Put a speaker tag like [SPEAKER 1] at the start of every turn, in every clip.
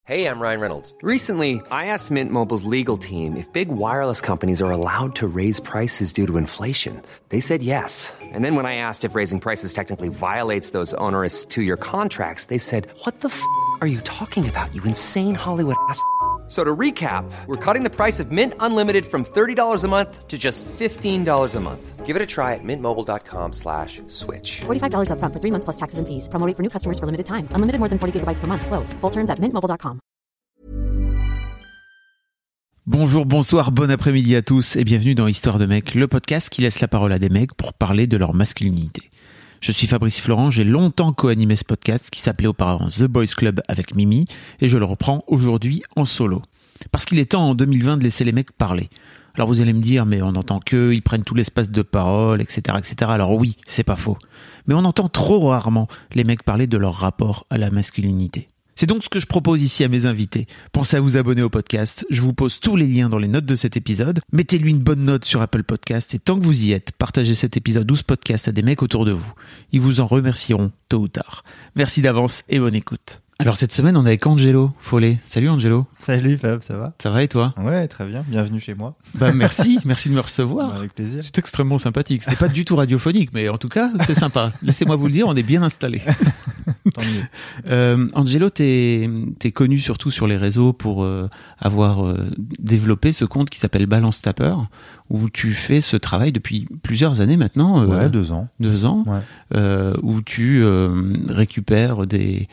[SPEAKER 1] Hey, I'm Ryan Reynolds.
[SPEAKER 2] Recently, I asked Mint Mobile's legal team if big wireless companies are allowed to raise prices due to inflation. They said yes. And then when I asked if raising prices technically violates those onerous two-year contracts, they said, "What the f*** are you talking about, you insane Hollywood ass?" So to recap, we're cutting the price of Mint Unlimited from $30 a month to just $15 a month.
[SPEAKER 1] Give it a try at mintmobile.com/switch.
[SPEAKER 3] $45 up front for 3 months plus taxes and fees. Promo rate for new customers for limited time. Unlimited more than 40 gigabytes per month. Slows full terms at mintmobile.com.
[SPEAKER 4] Bonjour, bonsoir, bon après-midi à tous et bienvenue dans Histoire de mecs, le podcast qui laisse la parole à des mecs pour parler de leur masculinité. Je suis Fabrice Florent, j'ai longtemps co-animé ce podcast qui s'appelait auparavant The Boys Club avec Mimi et je le reprends aujourd'hui en solo. Parce qu'il est temps en 2020 de laisser les mecs parler. Alors vous allez me dire, mais on entend qu'eux, ils prennent tout l'espace de parole, etc., etc. Alors oui, c'est pas faux. Mais on entend trop rarement les mecs parler de leur rapport à la masculinité. C'est donc ce que je propose ici à mes invités. Pensez à vous abonner au podcast. Je vous pose tous les liens dans les notes de cet épisode. Mettez-lui une bonne note sur Apple Podcast et tant que vous y êtes, partagez cet épisode ou ce podcast à des mecs autour de vous. Ils vous en remercieront tôt ou tard. Merci d'avance et bonne écoute. Alors cette semaine, on est avec Angelo Follet. Salut Angelo.
[SPEAKER 5] Salut Fab, ça va ?
[SPEAKER 4] Ça va et toi ?
[SPEAKER 5] Ouais, très bien. Bienvenue chez moi.
[SPEAKER 4] Merci de me recevoir.
[SPEAKER 5] Avec plaisir.
[SPEAKER 4] C'est extrêmement sympathique. Ce n'est pas du tout radiophonique, mais en tout cas, c'est sympa. Laissez-moi vous le dire, on est bien installés.
[SPEAKER 5] Tant mieux.
[SPEAKER 4] Angelo, t'es connu surtout sur les réseaux pour avoir développé ce compte qui s'appelle Balance ta peur, où tu fais ce travail depuis plusieurs années maintenant.
[SPEAKER 5] Ouais, 2 ans.
[SPEAKER 4] 2 ans,
[SPEAKER 5] ouais.
[SPEAKER 4] Où tu récupères des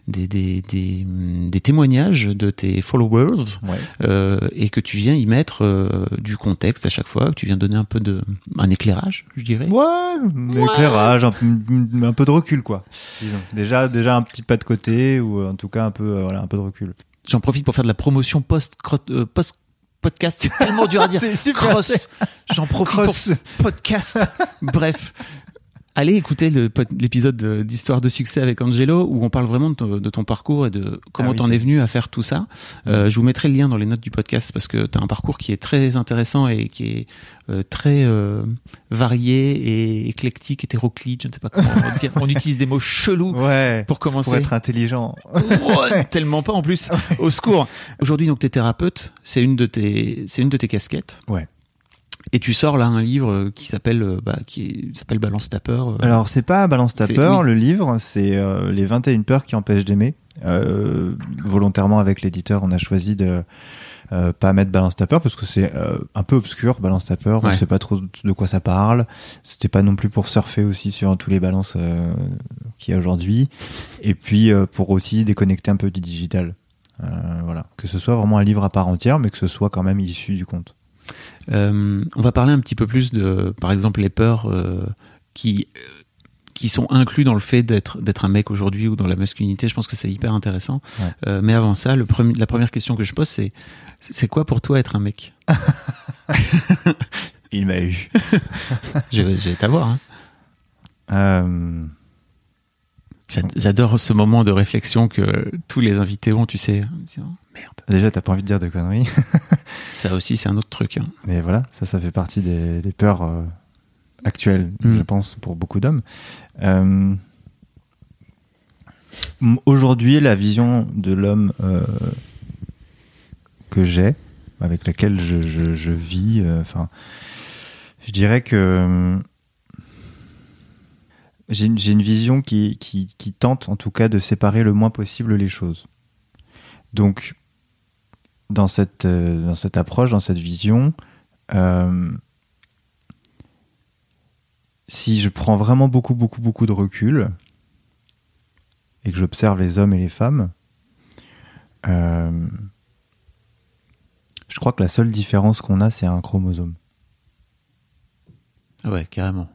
[SPEAKER 4] témoignages de tes followers,
[SPEAKER 5] Ouais.
[SPEAKER 4] et que tu viens y mettre du contexte à chaque fois, que tu viens donner un éclairage, je dirais.
[SPEAKER 5] Ouais, éclairage, un peu de recul, quoi. Disons. Déjà un petit pas de côté, ou en tout cas un peu de recul.
[SPEAKER 4] J'en profite pour faire de la promotion post-podcast, c'est tellement dur à dire.
[SPEAKER 5] C'est super.
[SPEAKER 4] Cross. J'en profite pour podcast. Bref. Allez écouter l'épisode d'Histoire de succès avec Angelo où on parle vraiment de ton parcours et de comment t'en es venu à faire tout ça. Je vous mettrai le lien dans les notes du podcast parce que t'as un parcours qui est très intéressant et qui est très varié et éclectique, hétéroclite, je ne sais pas comment dire. On utilise des mots chelous pour commencer.
[SPEAKER 5] Pour être intelligent.
[SPEAKER 4] Ouais, tellement pas en plus. Au secours. Aujourd'hui, donc, t'es thérapeute. C'est une de tes casquettes.
[SPEAKER 5] Ouais.
[SPEAKER 4] Et tu sors là un livre qui s'appelle Balance ta peur.
[SPEAKER 5] Alors c'est pas Balance ta peur,
[SPEAKER 4] oui.
[SPEAKER 5] Le livre, c'est les 21 peurs qui empêchent d'aimer. Volontairement avec l'éditeur, on a choisi de pas mettre Balance ta peur parce que c'est un peu obscur. Balance ta peur, on sait pas trop de quoi ça parle. C'était pas non plus pour surfer aussi sur tous les balances qu'il y a aujourd'hui. Et puis pour aussi déconnecter un peu du digital. Voilà, que ce soit vraiment un livre à part entière, mais que ce soit quand même issu du conte.
[SPEAKER 4] On va parler un petit peu plus de, par exemple, les peurs qui sont inclus dans le fait d'être un mec aujourd'hui ou dans la masculinité. Je pense que c'est hyper intéressant. Ouais. Mais avant ça, la première question que je pose, c'est quoi pour toi être un mec ?
[SPEAKER 5] Il m'a eu.
[SPEAKER 4] Je vais t'avoir. Hein. J'adore ce moment de réflexion que tous les invités ont, tu sais. Merde.
[SPEAKER 5] Déjà, t'as pas envie de dire de conneries.
[SPEAKER 4] Ça aussi, c'est un autre truc. Hein.
[SPEAKER 5] Mais voilà, ça fait partie des peurs actuelles, je pense, pour beaucoup d'hommes. Aujourd'hui, la vision de l'homme que j'ai, avec laquelle je vis, je dirais que j'ai une vision qui tente, en tout cas, de séparer le moins possible les choses. Donc, dans cette approche, dans cette vision, si je prends vraiment beaucoup de recul et que j'observe les hommes et les femmes, je crois que la seule différence qu'on a, c'est un chromosome.
[SPEAKER 4] Ah ouais, carrément.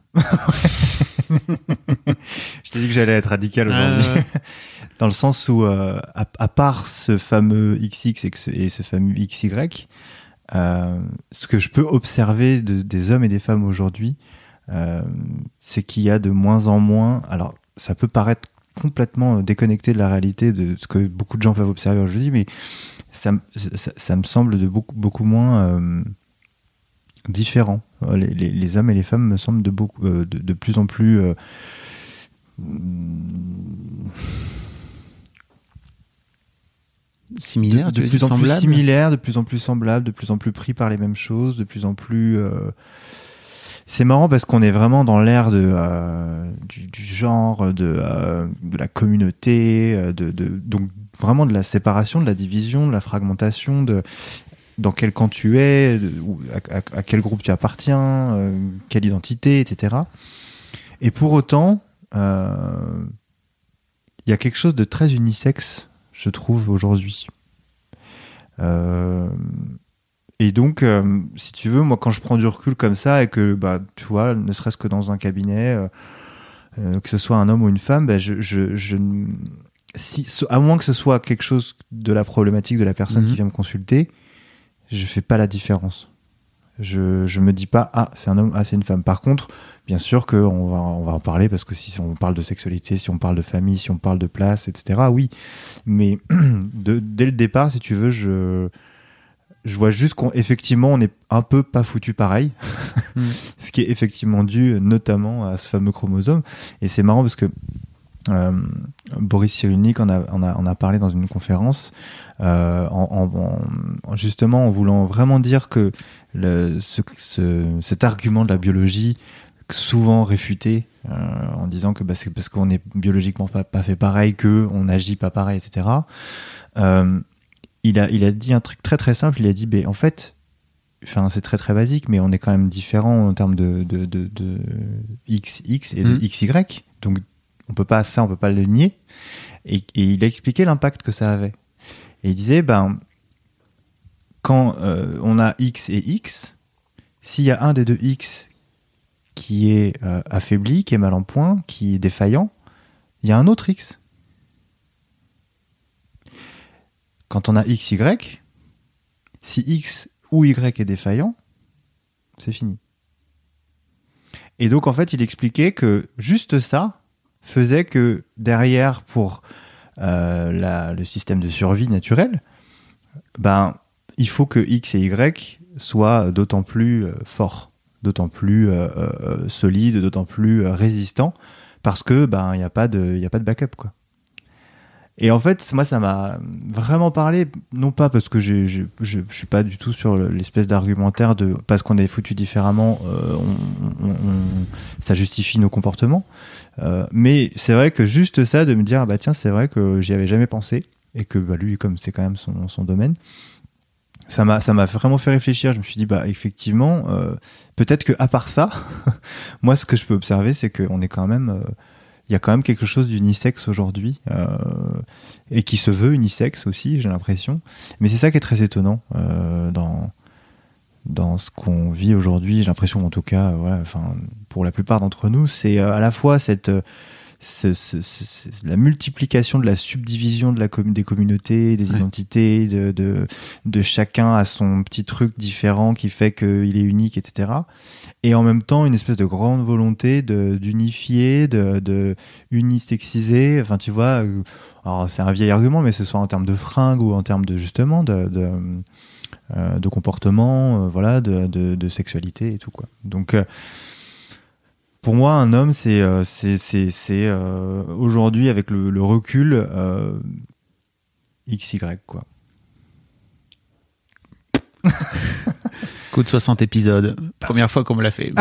[SPEAKER 5] Je t'ai dit que j'allais être radical aujourd'hui. Dans le sens où, à part ce fameux XX et ce fameux XY, ce que je peux observer des hommes et des femmes aujourd'hui, c'est qu'il y a de moins en moins... Alors, ça peut paraître complètement déconnecté de la réalité de ce que beaucoup de gens peuvent observer aujourd'hui, mais ça me semble de beaucoup moins différent. Les hommes et les femmes me semblent de plus en plus
[SPEAKER 4] similaires,
[SPEAKER 5] de plus en plus similaires, de plus en plus semblables, de plus en plus pris par les mêmes choses, de plus en plus. C'est marrant parce qu'on est vraiment dans l'ère du genre, de la communauté, donc vraiment de la séparation, de la division, de la fragmentation, dans quel camp tu es, à quel groupe tu appartiens, quelle identité, etc. Et pour autant, il y a quelque chose de très unisexe, je trouve, aujourd'hui. Et donc, si tu veux, moi, quand je prends du recul comme ça et que, tu vois, ne serait-ce que dans un cabinet, que ce soit un homme ou une femme, à moins que ce soit quelque chose de la problématique de la personne qui vient me consulter, je fais pas la différence. Je me dis pas, c'est un homme, c'est une femme. Par contre, bien sûr qu'on va en parler parce que si on parle de sexualité, si on parle de famille, si on parle de place, etc., oui. Mais dès le départ, si tu veux, je vois juste qu'effectivement, on est un peu pas foutu pareil. Ce qui est effectivement dû notamment à ce fameux chromosome. Et c'est marrant parce que Boris Cyrulnik en a parlé dans une conférence justement en voulant vraiment dire que cet argument de la biologie souvent réfuté en disant que c'est parce qu'on est biologiquement pas fait pareil que on n'agit pas pareil, etc. Il a dit un truc très très simple. Il a dit en fait, c'est très très basique, mais on est quand même différents en termes de XX et de XY, donc on peut pas le nier. Et il a expliqué l'impact que ça avait. Et il disait, quand on a X et X, s'il y a un des deux X qui est affaibli, qui est mal en point, qui est défaillant, il y a un autre X. Quand on a XY, si X ou Y est défaillant, c'est fini. Et donc, en fait, il expliquait que juste ça faisait que derrière, pour le système de survie naturel, il faut que X et Y soient d'autant plus forts, d'autant plus solides, d'autant plus résistants, parce que il y a pas de backup, quoi. Et en fait, moi, ça m'a vraiment parlé, non pas parce que je suis pas du tout sur l'espèce d'argumentaire de parce qu'on est foutu différemment, ça justifie nos comportements. Mais c'est vrai que juste ça, de me dire, tiens, c'est vrai que j'y avais jamais pensé, et que lui, comme c'est quand même son domaine, ça m'a vraiment fait réfléchir. Je me suis dit, effectivement, peut-être que à part ça, moi, ce que je peux observer, c'est qu'on est quand même... il y a quand même quelque chose d'unisexe aujourd'hui, et qui se veut unisexe aussi, j'ai l'impression. Mais c'est ça qui est très étonnant dans ce qu'on vit aujourd'hui. J'ai l'impression, en tout cas, pour la plupart d'entre nous, c'est à la fois la multiplication de la subdivision des communautés, des identités, de chacun à son petit truc différent qui fait qu'il est unique, etc. Et en même temps, une espèce de grande volonté d'unifier, de unisexiser. Enfin, tu vois, alors c'est un vieil argument, mais ce soit en termes de fringues ou en termes de justement de comportement, de sexualité et tout, quoi. Donc pour moi, un homme, c'est aujourd'hui, avec le recul, XY, quoi.
[SPEAKER 4] Coup de 60 épisodes. Première fois qu'on me l'a fait.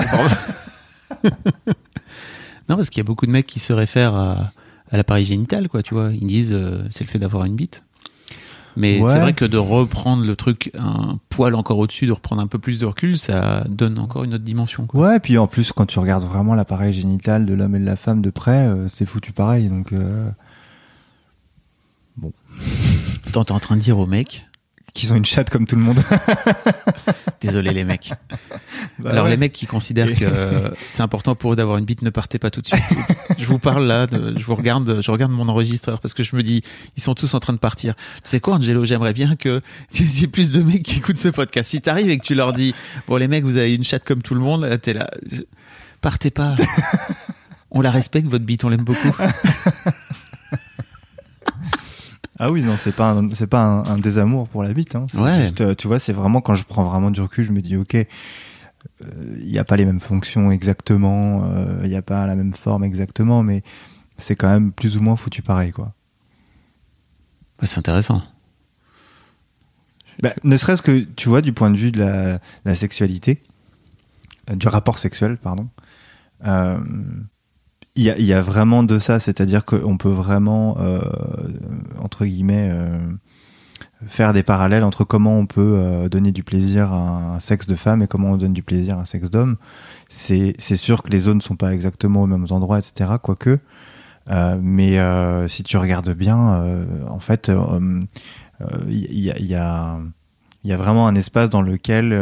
[SPEAKER 4] Non, parce qu'il y a beaucoup de mecs qui se réfèrent à l'appareil génital, quoi, tu vois. Ils disent, c'est le fait d'avoir une bite. Mais c'est vrai que de reprendre le truc un poil encore au-dessus, de reprendre un peu plus de recul, ça donne encore une autre dimension, quoi.
[SPEAKER 5] Ouais, et puis en plus, quand tu regardes vraiment l'appareil génital de l'homme et de la femme de près, c'est foutu pareil. Donc, bon.
[SPEAKER 4] Attends, t'es en train de dire aux mecs
[SPEAKER 5] qu'ils ont une chatte comme tout le monde.
[SPEAKER 4] Désolé les mecs. Alors les mecs qui considèrent que c'est important pour eux d'avoir une bite, ne partez pas tout de suite. Je vous parle là, je regarde mon enregistreur parce que je me dis, ils sont tous en train de partir. Tu sais quoi, Angelo, j'aimerais bien que il y ait plus de mecs qui écoutent ce podcast. Si t'arrives et que tu leur dis, bon les mecs, vous avez une chatte comme tout le monde, t'es là, partez pas. On la respecte, votre bite, on l'aime beaucoup.
[SPEAKER 5] Ah oui, non, c'est pas un désamour pour la bite, hein. C'est juste, tu vois, c'est vraiment quand je prends vraiment du recul, je me dis, ok, il y a pas les mêmes fonctions exactement, il y a pas la même forme exactement, mais c'est quand même plus ou moins foutu pareil, quoi.
[SPEAKER 4] Ouais, c'est intéressant.
[SPEAKER 5] Ne serait-ce que, tu vois, du point de vue de la sexualité, du rapport sexuel, pardon, il y a vraiment de ça, c'est-à-dire qu'on peut vraiment, entre guillemets, faire des parallèles entre comment on peut donner du plaisir à un sexe de femme et comment on donne du plaisir à un sexe d'homme. C'est sûr que les zones ne sont pas exactement aux mêmes endroits, etc., quoique. Mais si tu regardes bien, en fait, il y a vraiment un espace dans lequel,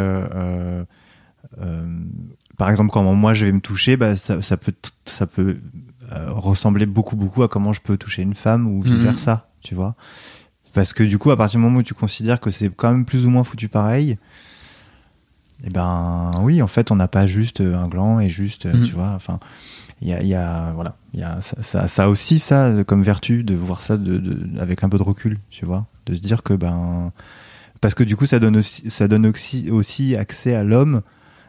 [SPEAKER 5] par exemple, quand moi je vais me toucher, ça peut ressembler beaucoup à comment je peux toucher une femme ou vice versa, tu vois. Parce que du coup, à partir du moment où tu considères que c'est quand même plus ou moins foutu pareil, et ben oui, en fait, on n'a pas juste un gland et juste, tu vois, enfin, il y a ça aussi, ça, comme vertu de voir ça avec un peu de recul, tu vois, de se dire que parce que du coup, ça donne aussi accès à l'homme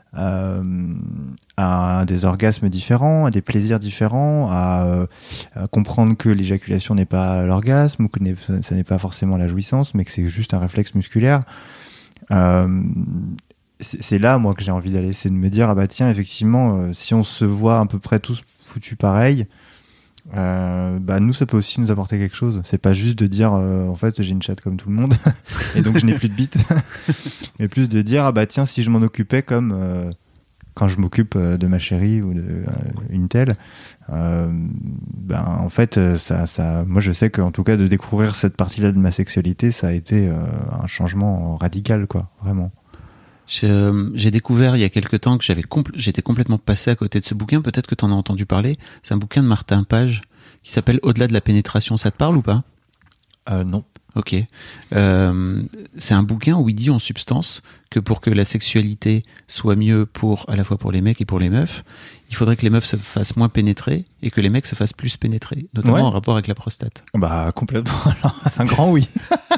[SPEAKER 5] à des orgasmes différents, à des plaisirs différents, à comprendre que l'éjaculation n'est pas l'orgasme, ou que ça n'est pas forcément la jouissance, mais que c'est juste un réflexe musculaire. C'est là, moi, que j'ai envie d'aller, c'est de me dire, tiens, effectivement, si on se voit à peu près tous foutus pareil, nous, ça peut aussi nous apporter quelque chose. C'est pas juste de dire, en fait, j'ai une chatte comme tout le monde, et donc je n'ai plus de bite, mais plus de dire, tiens, si je m'en occupais comme quand je m'occupe de ma chérie ou une telle, en fait, ça, moi, je sais qu'en tout cas, de découvrir cette partie-là de ma sexualité, ça a été un changement radical, quoi, vraiment.
[SPEAKER 4] J'ai découvert il y a quelque temps que j'étais complètement passé à côté de ce bouquin. Peut-être que tu en as entendu parler. C'est un bouquin de Martin Page qui s'appelle Au-delà de la pénétration. Ça te parle ou pas ?
[SPEAKER 5] Non.
[SPEAKER 4] Ok. C'est un bouquin où il dit en substance que pour que la sexualité soit mieux à la fois pour les mecs et pour les meufs, il faudrait que les meufs se fassent moins pénétrer et que les mecs se fassent plus pénétrer, notamment en rapport avec la prostate.
[SPEAKER 5] Complètement. Alors, c'est un grand oui.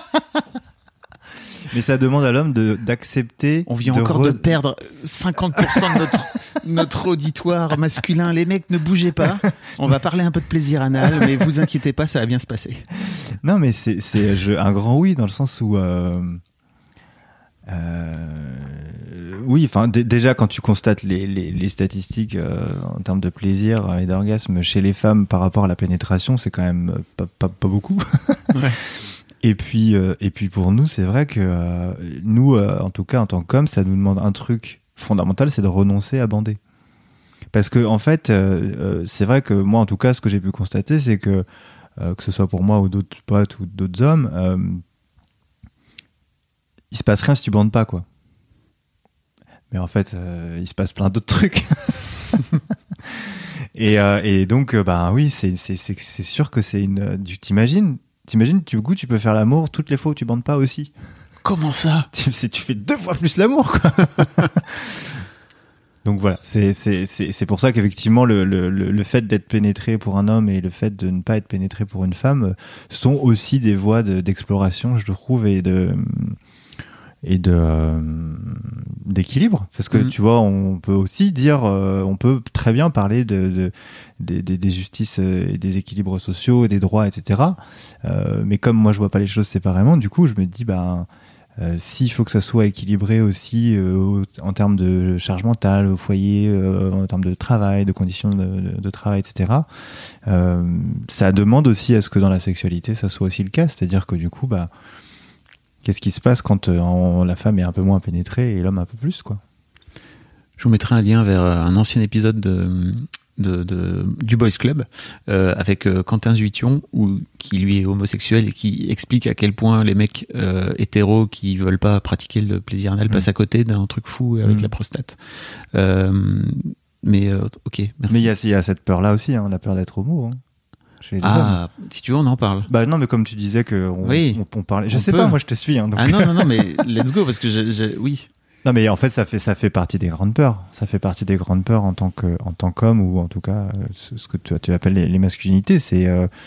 [SPEAKER 5] Mais ça demande à l'homme d'accepter.
[SPEAKER 4] On vient encore de perdre 50% de notre auditoire masculin. Les mecs, ne bougez pas. On va parler un peu de plaisir anal, mais vous inquiétez pas, ça va bien se passer.
[SPEAKER 5] Non, mais c'est un grand oui, dans le sens où oui, enfin déjà quand tu constates les statistiques en termes de plaisir et d'orgasme chez les femmes par rapport à la pénétration, c'est quand même pas beaucoup. Ouais. Et puis pour nous, c'est vrai que nous, en tout cas en tant qu'hommes, ça nous demande un truc fondamental, c'est de renoncer à bander. Parce que en fait, c'est vrai que moi, en tout cas, ce que j'ai pu constater, c'est que ce soit pour moi ou d'autres potes ou d'autres hommes, il se passe rien si tu bandes pas, quoi. Mais en fait, il se passe plein d'autres trucs. et donc, oui, c'est sûr que c'est t'imagines, tu peux faire l'amour toutes les fois où tu bandes pas aussi.
[SPEAKER 4] Comment ça ?
[SPEAKER 5] Tu fais 2 fois plus l'amour, quoi. Donc voilà, c'est pour ça qu'effectivement le fait d'être pénétré pour un homme et le fait de ne pas être pénétré pour une femme sont aussi des voies d'exploration, je trouve, et d'équilibre, parce que tu vois, on peut aussi dire, on peut très bien parler des justices et des équilibres sociaux et des droits, etc. Mais comme moi je vois pas les choses séparément, du coup je me dis s'il faut que ça soit équilibré aussi en termes de charge mentale au foyer, en termes de travail, de conditions de travail, etc. Ça demande aussi à ce que dans la sexualité ça soit aussi le cas, c'est-à-dire que du coup qu'est-ce qui se passe quand la femme est un peu moins pénétrée et l'homme un peu plus, quoi.
[SPEAKER 4] Je vous mettrai un lien vers un ancien épisode du Boys Club avec Quentin Zuition, qui lui est homosexuel et qui explique à quel point les mecs hétéros qui veulent pas pratiquer le plaisir anal passent à côté d'un truc fou avec la prostate. Mais ok, merci.
[SPEAKER 5] Mais il y a cette peur-là aussi, la peur d'être homo. Chez les hommes.
[SPEAKER 4] Si tu veux, on en parle.
[SPEAKER 5] Non, mais comme tu disais on parlait. Je sais pas, moi je te suis. Donc.
[SPEAKER 4] Ah non, mais let's go, parce que oui.
[SPEAKER 5] Non, mais en fait, ça fait partie des grandes peurs. Ça fait partie des grandes peurs en tant qu'homme, ou en tout cas, ce que tu appelles les masculinités. C'est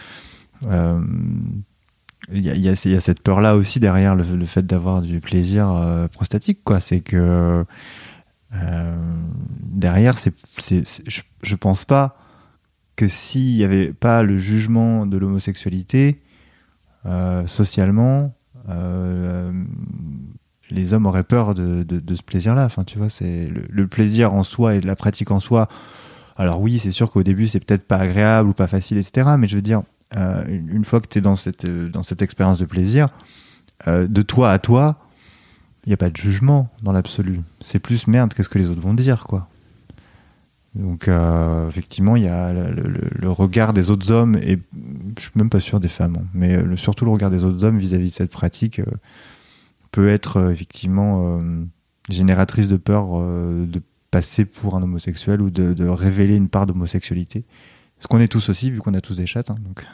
[SPEAKER 5] il y a cette peur-là aussi derrière le fait d'avoir du plaisir prostatique, quoi. C'est que derrière, je pense pas que s'il n'y avait pas le jugement de l'homosexualité socialement, les hommes auraient peur de ce plaisir-là. Enfin, tu vois, c'est le plaisir en soi et de la pratique en soi. Alors oui, c'est sûr qu'au début, c'est peut-être pas agréable ou pas facile, etc. Mais je veux dire, une fois que tu es dans cette expérience de plaisir, de toi à toi, il n'y a pas de jugement dans l'absolu. C'est plus merde, qu'est-ce que les autres vont dire, quoi. Donc effectivement, il y a le regard des autres hommes, et je suis même pas sûr des femmes, hein, mais surtout le regard des autres hommes vis-à-vis de cette pratique peut être effectivement génératrice de peur de passer pour un homosexuel ou de révéler une part d'homosexualité. Ce qu'on est tous aussi, vu qu'on a tous des chattes. Hein, donc.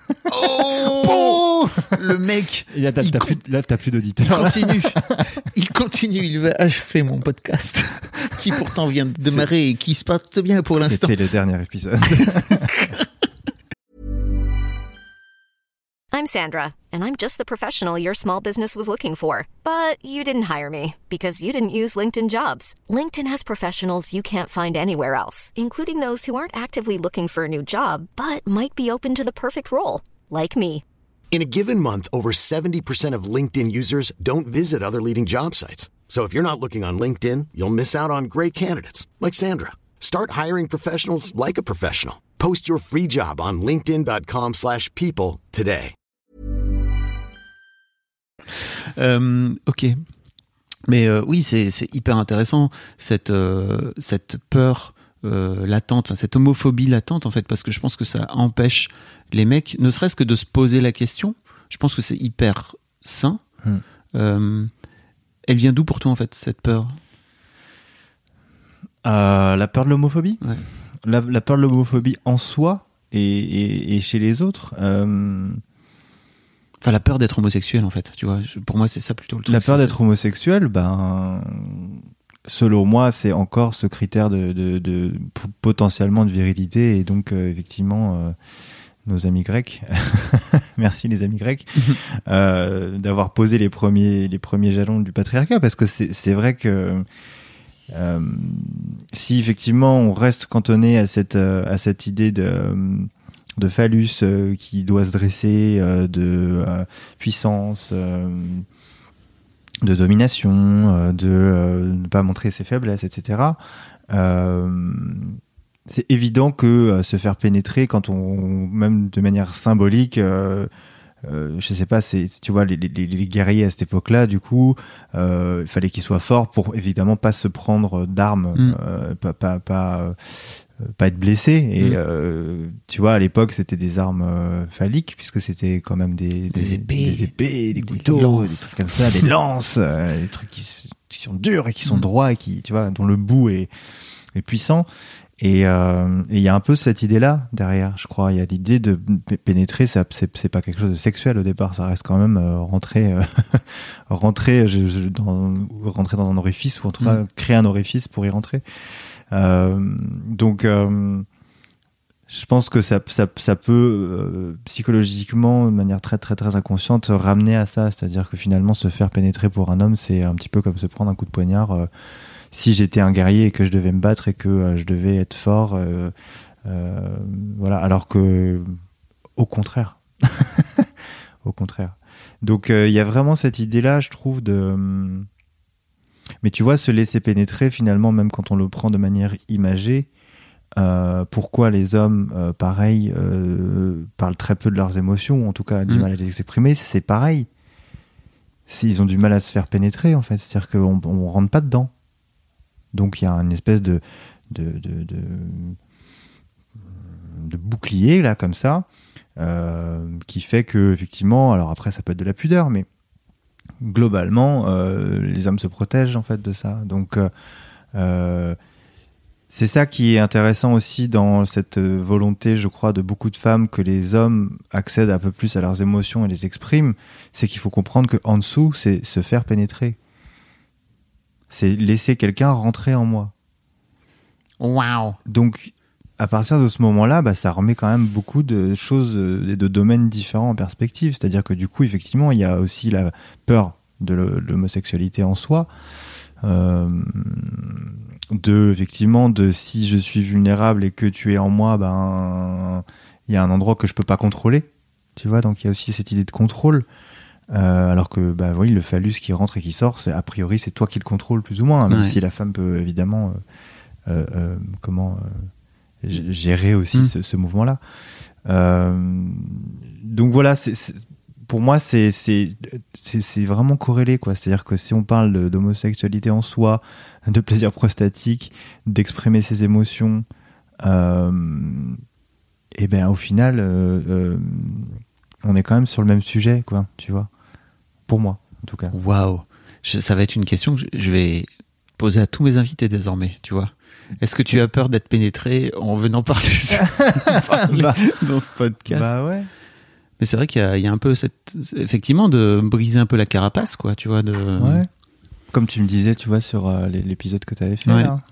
[SPEAKER 4] Oh, le mec.
[SPEAKER 5] Et là, t'as plus d'auditeurs.
[SPEAKER 4] Il continue. Il va achever mon podcast, qui pourtant vient de démarrer et qui se passe bien pour l'instant.
[SPEAKER 5] C'était le dernier épisode.
[SPEAKER 6] I'm Sandra, and I'm just the professional your small business was looking for. But you didn't hire me because you didn't use LinkedIn Jobs. LinkedIn has professionals you can't find anywhere else, including those who aren't actively looking for a new job, but might be open to the perfect role, like me.
[SPEAKER 7] In a given month, over 70% of LinkedIn users don't visit other leading job sites. So if you're not looking on LinkedIn, you'll miss out on great candidates like Sandra. Start hiring professionals like a professional. Post your free job on linkedin.com/people today.
[SPEAKER 4] Ok. Mais oui, c'est hyper intéressant cette peur latente, enfin, cette homophobie latente en fait, parce que je pense que ça empêche les mecs, ne serait-ce que de se poser la question. Je pense que c'est hyper sain. Elle vient d'où pour toi en fait cette peur?
[SPEAKER 5] La peur de l'homophobie.
[SPEAKER 4] Ouais.
[SPEAKER 5] La peur de l'homophobie en soi et chez les autres.
[SPEAKER 4] Enfin, la peur d'être homosexuel, en fait, tu vois. Pour moi, c'est ça plutôt le truc.
[SPEAKER 5] La peur d'être homosexuel, selon moi, c'est encore ce critère de potentiellement de virilité, et donc effectivement, nos amis grecs, merci les amis grecs, d'avoir posé les premiers jalons du patriarcat, parce que c'est vrai que si effectivement on reste cantonné à cette idée de phallus qui doit se dresser, de puissance, de domination, de ne pas montrer ses faiblesses, etc. C'est évident que se faire pénétrer, quand même de manière symbolique, je sais pas, tu vois, les guerriers à cette époque-là, du coup, il fallait qu'ils soient forts pour évidemment pas se prendre d'armes, pas être blessé, et tu vois, à l'époque c'était des armes phalliques, puisque c'était quand même des épées, des couteaux, des trucs comme ça, des lances, des trucs qui sont durs et qui sont droits, et qui, tu vois, dont le bout est puissant. Et il y a un peu cette idée-là derrière, je crois. Il y a l'idée de pénétrer, c'est pas quelque chose de sexuel au départ, ça reste quand même rentrer dans un orifice, ou en tout cas créer un orifice pour y rentrer. Donc je pense que ça peut psychologiquement, de manière très très très inconsciente, ramener à ça, c'est-à-dire que finalement se faire pénétrer pour un homme, c'est un petit peu comme se prendre un coup de poignard. Si j'étais un guerrier et que je devais me battre et que je devais être fort, voilà, alors que au contraire. Au contraire. Donc il y a vraiment cette idée-là, je trouve, mais tu vois, se laisser pénétrer, finalement, même quand on le prend de manière imagée, pourquoi les hommes, pareil, parlent très peu de leurs émotions, ou en tout cas du mal à les exprimer, c'est pareil. Ils ont du mal à se faire pénétrer, en fait. C'est-à-dire qu'on ne rentre pas dedans. Donc il y a une espèce de bouclier, là, comme ça, qui fait que, effectivement, alors après, ça peut être de la pudeur, mais globalement, les hommes se protègent, en fait, de ça. Donc c'est ça qui est intéressant aussi dans cette volonté, je crois, de beaucoup de femmes, que les hommes accèdent un peu plus à leurs émotions et les expriment. C'est qu'il faut comprendre qu'en dessous, c'est se faire pénétrer. C'est laisser quelqu'un rentrer en moi.
[SPEAKER 4] Waouh.
[SPEAKER 5] Donc, à partir de ce moment-là, ça remet quand même beaucoup de choses et de domaines différents en perspective. C'est-à-dire que du coup, effectivement, il y a aussi la peur de l'homosexualité en soi. Effectivement, si je suis vulnérable et que tu es en moi, il y a un endroit que je peux pas contrôler. Tu vois, donc il y a aussi cette idée de contrôle. Alors que oui, le phallus qui rentre et qui sort, a priori c'est toi qui le contrôles plus ou moins, même si la femme peut évidemment gérer aussi ce mouvement-là. Donc voilà, pour moi c'est vraiment corrélé, quoi. C'est-à-dire que si on parle d'homosexualité en soi, de plaisir prostatique, d'exprimer ses émotions, et au final on est quand même sur le même sujet, quoi, tu vois, pour moi en tout cas.
[SPEAKER 4] Waouh, ça va être une question que je vais poser à tous mes invités désormais, tu vois. Est-ce que tu as peur d'être pénétré en venant parler dans ce podcast?
[SPEAKER 5] Ouais.
[SPEAKER 4] Mais c'est vrai qu'il y a un peu effectivement, de briser un peu la carapace, quoi, tu vois.
[SPEAKER 5] Ouais. Comme tu me disais, tu vois, sur l'épisode que tu avais fait.
[SPEAKER 4] Ouais.
[SPEAKER 5] Là,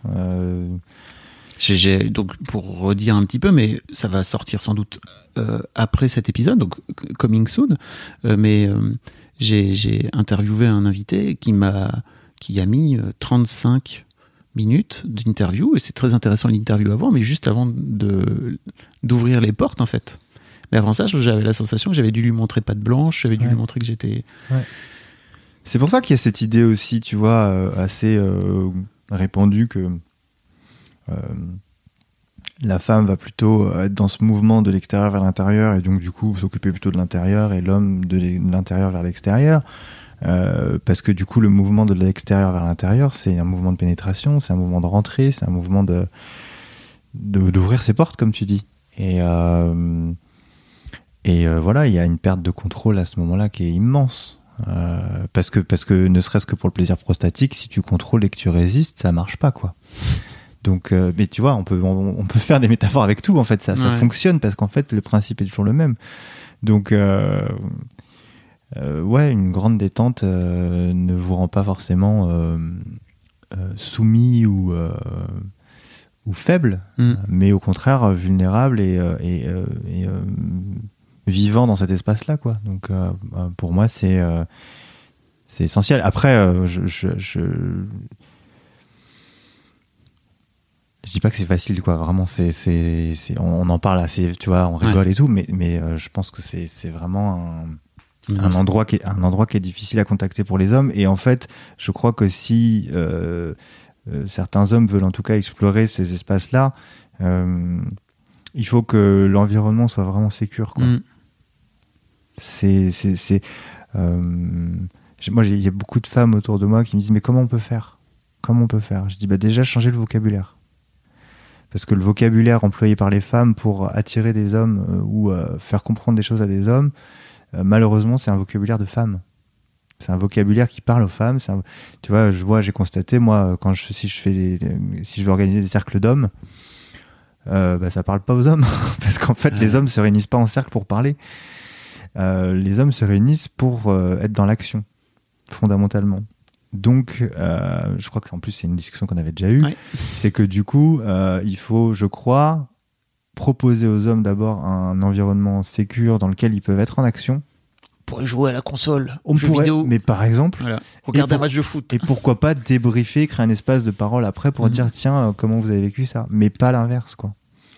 [SPEAKER 4] donc, pour redire un petit peu, mais ça va sortir sans doute après cet épisode, donc coming soon. Mais j'ai interviewé un invité qui a mis 35 minutes d'interview, et c'est très intéressant l'interview avant, mais juste avant d'ouvrir les portes, en fait. Mais avant ça, j'avais la sensation que j'avais dû lui montrer patte blanche, j'avais dû lui montrer que j'étais...
[SPEAKER 5] Ouais. C'est pour ça qu'il y a cette idée aussi, tu vois, assez répandue que la femme va plutôt être dans ce mouvement de l'extérieur vers l'intérieur, et donc du coup s'occuper plutôt de l'intérieur, et l'homme de l'intérieur vers l'extérieur. Parce que du coup le mouvement de l'extérieur vers l'intérieur, c'est un mouvement de pénétration, c'est un mouvement de rentrée, c'est un mouvement d'ouvrir ses portes, comme tu dis, et voilà, il y a une perte de contrôle à ce moment-là qui est immense, parce que ne serait-ce que pour le plaisir prostatique, si tu contrôles et que tu résistes, ça marche pas, quoi. Donc mais tu vois, on peut faire des métaphores avec tout, en fait, ça fonctionne, parce qu'en fait le principe est toujours le même. Donc une grande détente ne vous rend pas forcément soumis ou faible, mais au contraire vulnérable et vivant dans cet espace-là, quoi. Donc pour moi c'est essentiel. Après je dis pas que c'est facile, quoi. Vraiment, on en parle assez, tu vois, on rigole et tout, mais je pense que c'est vraiment un endroit qui est difficile à contacter pour les hommes. Et en fait, je crois que si certains hommes veulent en tout cas explorer ces espaces-là, il faut que l'environnement soit vraiment sécure, quoi. Moi, il y a beaucoup de femmes autour de moi qui me disent, mais comment on peut faire? Je dis, déjà changer le vocabulaire. Parce que le vocabulaire employé par les femmes pour attirer des hommes ou faire comprendre des choses à des hommes, malheureusement, c'est un vocabulaire de femmes. C'est un vocabulaire qui parle aux femmes. Tu vois, j'ai constaté, moi, si je veux organiser des cercles d'hommes, ça parle pas aux hommes. Parce qu'en fait, les hommes se réunissent pas en cercle pour parler. Les hommes se réunissent pour être dans l'action, fondamentalement. Donc, je crois que en plus c'est une discussion qu'on avait déjà eue, c'est que du coup, il faut, je crois, proposer aux hommes d'abord un environnement sécure dans lequel ils peuvent être en action.
[SPEAKER 4] On pourrait jouer à la console,
[SPEAKER 5] vidéo. Mais par exemple,
[SPEAKER 4] regarder un match de foot.
[SPEAKER 5] Et pourquoi pas débriefer, créer un espace de parole après pour dire tiens, comment vous avez vécu ça, mais pas l'inverse, quoi.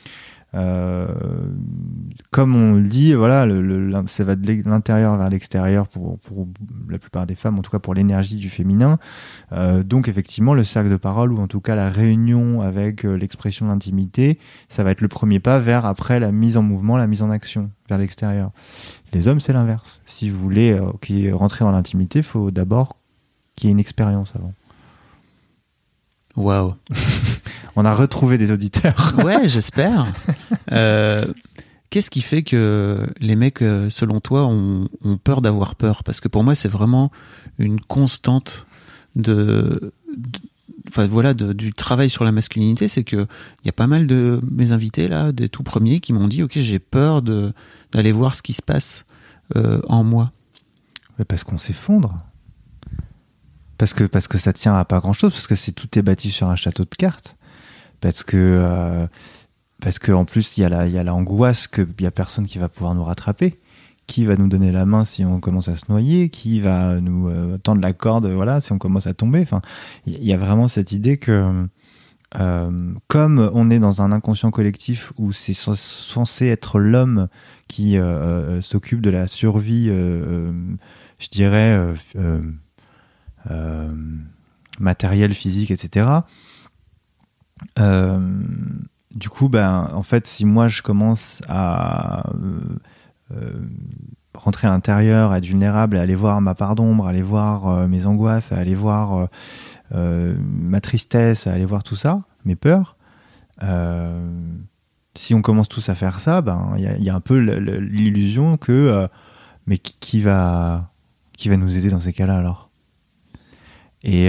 [SPEAKER 5] Comme on le dit, voilà, ça va de l'intérieur vers l'extérieur pour la plupart des femmes, en tout cas pour l'énergie du féminin. Donc effectivement, le cercle de parole, ou en tout cas la réunion avec l'expression de l'intimité, ça va être le premier pas vers après la mise en mouvement, la mise en action vers l'extérieur. Les hommes, c'est l'inverse. Si vous voulez rentrer dans l'intimité, il faut d'abord qu'il y ait une expérience avant.
[SPEAKER 4] Waouh.
[SPEAKER 5] On a retrouvé des auditeurs.
[SPEAKER 4] Ouais, j'espère. Qu'est-ce qui fait que les mecs, selon toi, ont peur d'avoir peur? Parce que pour moi, c'est vraiment une constante du travail sur la masculinité. C'est que il y a pas mal de mes invités là, des tout premiers, qui m'ont dit ok, j'ai peur d'aller voir ce qui se passe en moi.
[SPEAKER 5] Mais parce qu'on s'effondre. Parce que ça tient à pas grand chose, parce que tout est bâti sur un château de cartes. Parce que en plus il y a l'angoisse qu'il y a personne qui va pouvoir nous rattraper, qui va nous donner la main si on commence à se noyer, qui va nous tendre la corde, voilà, si on commence à tomber. Enfin, il y a vraiment cette idée que comme on est dans un inconscient collectif où c'est censé être l'homme qui s'occupe de la survie je dirais, matériel, physique, etc. Du coup, en fait, si moi je commence à rentrer à l'intérieur, à être vulnérable, à aller voir ma part d'ombre, à aller voir mes angoisses, à aller voir ma tristesse, à aller voir tout ça, mes peurs, si on commence tous à faire ça, y a un peu l'illusion que mais qui va nous aider dans ces cas-là alors? Et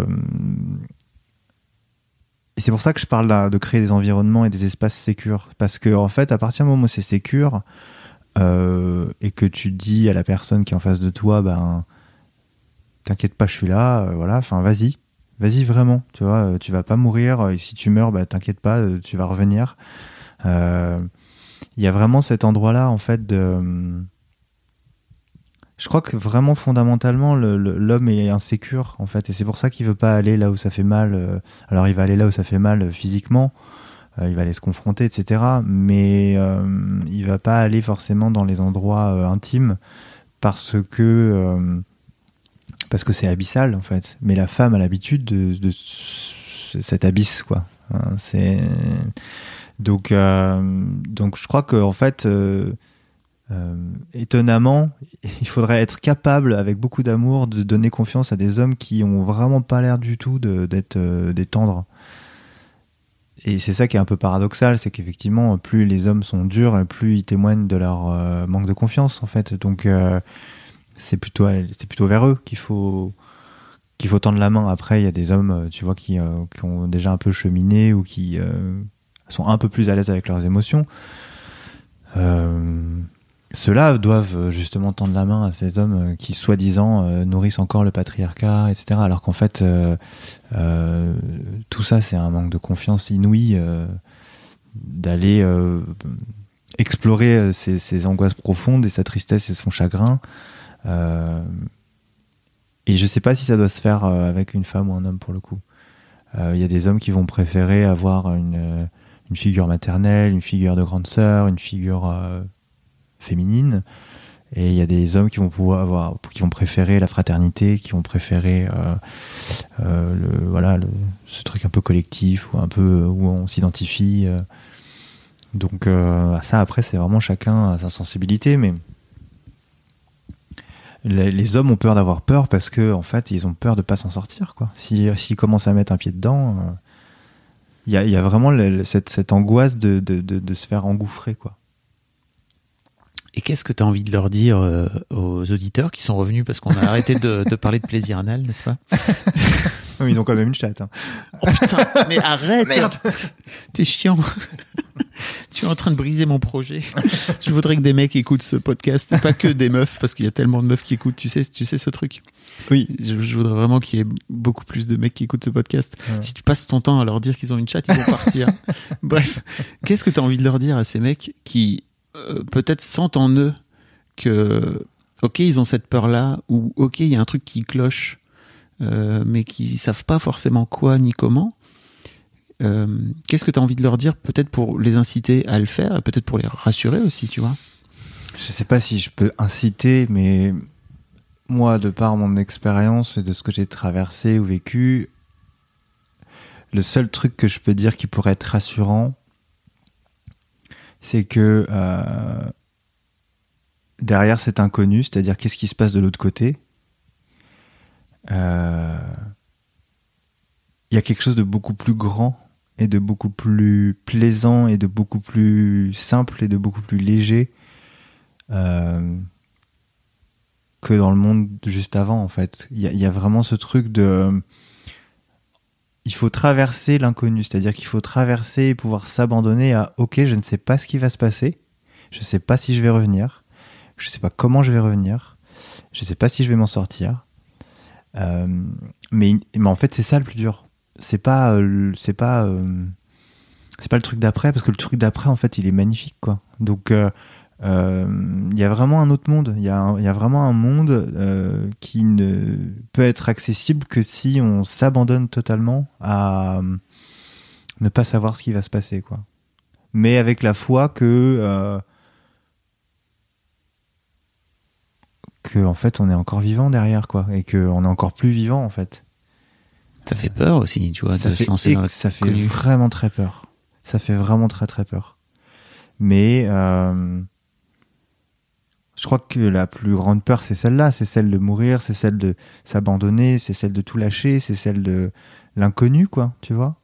[SPEAKER 5] c'est pour ça que je parle de créer des environnements et des espaces sécures, parce que en fait, à partir du moment où c'est sécure et que tu dis à la personne qui est en face de toi, t'inquiète pas, je suis là, voilà, enfin vas-y vraiment, tu vois, tu vas pas mourir, et si tu meurs, t'inquiète pas, tu vas revenir. Il y a vraiment cet endroit-là en fait je crois que vraiment fondamentalement l'homme est insécure en fait, et c'est pour ça qu'il veut pas aller là où ça fait mal. Alors il va aller là où ça fait mal physiquement, il va aller se confronter, etc. Mais il va pas aller forcément dans les endroits intimes parce que c'est abyssal en fait. Mais la femme a l'habitude de cet abysse, quoi. Donc je crois que en fait étonnamment, il faudrait être capable, avec beaucoup d'amour, de donner confiance à des hommes qui ont vraiment pas l'air du tout d'être des tendres. Et c'est ça qui est un peu paradoxal, c'est qu'effectivement, plus les hommes sont durs, plus ils témoignent de leur manque de confiance, en fait. Donc, c'est plutôt vers eux qu'il faut tendre la main. Après, il y a des hommes, tu vois, qui ont déjà un peu cheminé ou qui sont un peu plus à l'aise avec leurs émotions. Ceux-là doivent justement tendre la main à ces hommes qui, soi-disant, nourrissent encore le patriarcat, etc. Alors qu'en fait, tout ça, c'est un manque de confiance inouï d'aller explorer ses angoisses profondes et sa tristesse et son chagrin. Et je sais pas si ça doit se faire avec une femme ou un homme, pour le coup. Il y a des hommes qui vont préférer avoir une figure maternelle, une figure de grande sœur, une figure féminine, et il y a des hommes qui vont préférer la fraternité, qui vont préférer ce truc un peu collectif ou un peu où on s'identifie. Donc ça, après, c'est vraiment chacun à sa sensibilité, mais les hommes ont peur d'avoir peur parce que en fait, ils ont peur de pas s'en sortir, quoi. S'ils commencent à mettre un pied dedans, il y a vraiment cette angoisse de se faire engouffrer, quoi.
[SPEAKER 4] Et qu'est-ce que tu as envie de leur dire aux auditeurs qui sont revenus parce qu'on a arrêté de parler de plaisir anal, n'est-ce pas?
[SPEAKER 5] Mais ils ont quand même une chatte. Hein.
[SPEAKER 4] Oh putain, mais arrête!
[SPEAKER 5] Merde.
[SPEAKER 4] T'es chiant. Tu es en train de briser mon projet. Je voudrais que des mecs écoutent ce podcast, et pas que des meufs, parce qu'il y a tellement de meufs qui écoutent. Tu sais ce truc?
[SPEAKER 5] Oui.
[SPEAKER 4] Je voudrais vraiment qu'il y ait beaucoup plus de mecs qui écoutent ce podcast. Ouais. Si tu passes ton temps à leur dire qu'ils ont une chatte, ils vont partir. Bref, qu'est-ce que tu as envie de leur dire à ces mecs qui peut-être sentent en eux que ok, ils ont cette peur-là, ou ok, il y a un truc qui cloche, mais qui savent pas forcément quoi ni comment. Qu'est-ce que tu as envie de leur dire, peut-être pour les inciter à le faire, et peut-être pour les rassurer aussi, tu vois?
[SPEAKER 5] Je sais pas si je peux inciter, mais moi, de par mon expérience et de ce que j'ai traversé ou vécu, le seul truc que je peux dire qui pourrait être rassurant, c'est que derrière cet inconnu, c'est-à-dire qu'est-ce qui se passe de l'autre côté, il y a quelque chose de beaucoup plus grand et de beaucoup plus plaisant et de beaucoup plus simple et de beaucoup plus léger que dans le monde juste avant, en fait. Il y a vraiment ce truc de... Il faut traverser l'inconnu, c'est-à-dire qu'il faut traverser et pouvoir s'abandonner à « Ok, je ne sais pas ce qui va se passer, je ne sais pas si je vais revenir, je ne sais pas comment je vais revenir, je ne sais pas si je vais m'en sortir. » mais en fait, c'est ça le plus dur. C'est pas le truc d'après, parce que le truc d'après, en fait, il est magnifique, quoi. Donc, il y a vraiment un autre monde. Il y a vraiment un monde qui ne peut être accessible que si on s'abandonne totalement à ne pas savoir ce qui va se passer, quoi. Mais avec la foi que que en fait on est encore vivant derrière, quoi, et qu'on est encore plus vivant en fait.
[SPEAKER 4] Ça fait peur aussi, tu vois, de se lancer dans
[SPEAKER 5] ça fait vraiment très peur. Ça fait vraiment très très peur. Mais je crois que la plus grande peur, c'est celle-là, c'est celle de mourir, c'est celle de s'abandonner, c'est celle de tout lâcher, c'est celle de l'inconnu, quoi, tu vois.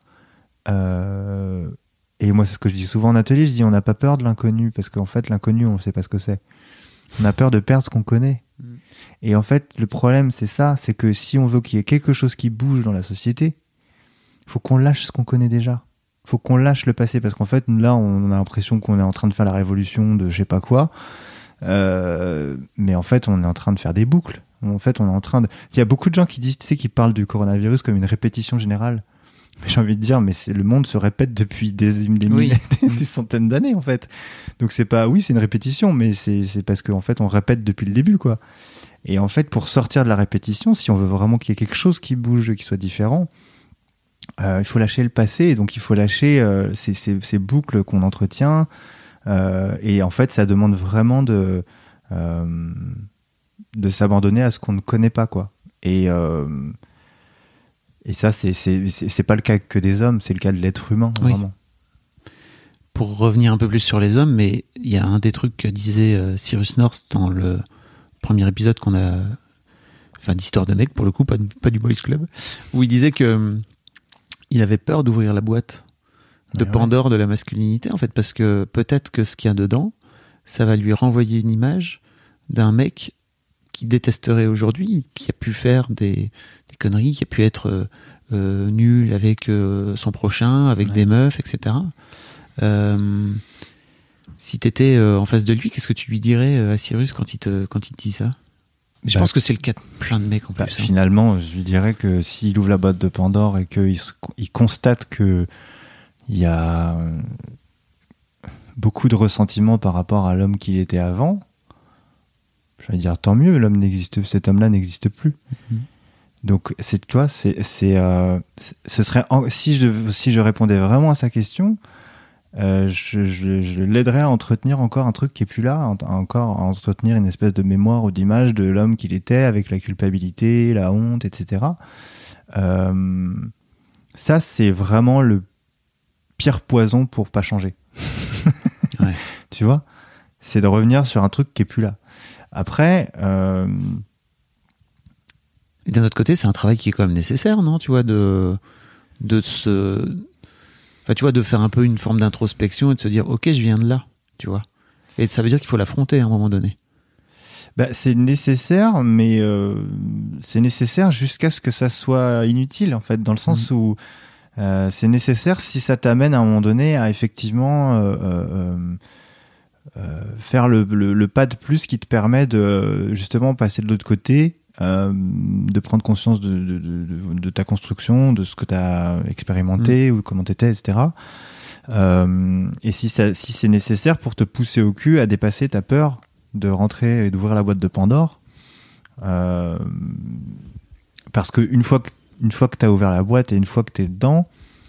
[SPEAKER 5] Et moi, c'est ce que je dis souvent en atelier, je dis on n'a pas peur de l'inconnu, parce qu'en fait, l'inconnu, on ne sait pas ce que c'est. On a peur de perdre ce qu'on connaît. Et en fait, le problème, c'est ça, c'est que si on veut qu'il y ait quelque chose qui bouge dans la société, il faut qu'on lâche ce qu'on connaît déjà. Il faut qu'on lâche le passé, parce qu'en fait, là, on a l'impression qu'on est en train de faire la révolution de je sais pas quoi, mais en fait, on est en train de faire des boucles. En fait, on est en train de... Il y a beaucoup de gens qui disent, tu sais, qui parlent du coronavirus comme une répétition générale. Mais j'ai envie de dire, mais le monde se répète depuis des centaines d'années, en fait. Donc c'est pas, oui, c'est une répétition, mais c'est parce qu'en fait, on répète depuis le début, quoi. Et en fait, pour sortir de la répétition, si on veut vraiment qu'il y ait quelque chose qui bouge, qui soit différent, il faut lâcher le passé, et donc il faut lâcher ces boucles qu'on entretient, et en fait, ça demande vraiment de s'abandonner à ce qu'on ne connaît pas, quoi. Et ça, c'est pas le cas que des hommes, c'est le cas de l'être humain, vraiment.
[SPEAKER 4] Pour revenir un peu plus sur les hommes, mais il y a un des trucs que disait Cyrus North dans le premier épisode qu'on a, enfin d'Histoire de mec pour le coup, pas du Boys Club, où il disait que il avait peur d'ouvrir la boîte de Pandore de la masculinité, en fait, parce que peut-être que ce qu'il y a dedans, ça va lui renvoyer une image d'un mec qui détesterait aujourd'hui, qui a pu faire des conneries, qui a pu être nul avec son prochain, avec des meufs, etc. Si t'étais en face de lui, qu'est-ce que tu lui dirais à Cyrus quand il te dit ça? Je pense que c'est le cas de plein de mecs en plus.
[SPEAKER 5] Finalement, je lui dirais que s'il ouvre la boîte de Pandore et qu'il constate que il y a beaucoup de ressentiment par rapport à l'homme qu'il était avant, je vais dire tant mieux, cet homme-là n'existe plus. Donc ce serait si je répondais vraiment à sa question, je l'aiderais à entretenir encore un truc qui est plus là, encore à entretenir une espèce de mémoire ou d'image de l'homme qu'il était, avec la culpabilité, la honte, etc. Ça, c'est vraiment le pire poison pour pas changer.
[SPEAKER 4] Ouais.
[SPEAKER 5] Tu vois, c'est de revenir sur un truc qui est plus là. Après,
[SPEAKER 4] et d'un autre côté, c'est un travail qui est quand même nécessaire, non? Tu vois, de faire un peu une forme d'introspection et de se dire, ok, je viens de là, tu vois. Et ça veut dire qu'il faut l'affronter à un moment donné.
[SPEAKER 5] C'est nécessaire, mais c'est nécessaire jusqu'à ce que ça soit inutile, en fait, dans le sens où c'est nécessaire si ça t'amène à un moment donné à effectivement faire le pas de plus qui te permet de justement passer de l'autre côté, de prendre conscience de ta construction, de ce que tu as expérimenté ou comment tu étais, etc. Et si c'est nécessaire pour te pousser au cul à dépasser ta peur de rentrer et d'ouvrir la boîte de Pandore, parce que une fois que tu as ouvert la boîte et une fois que tu es dedans,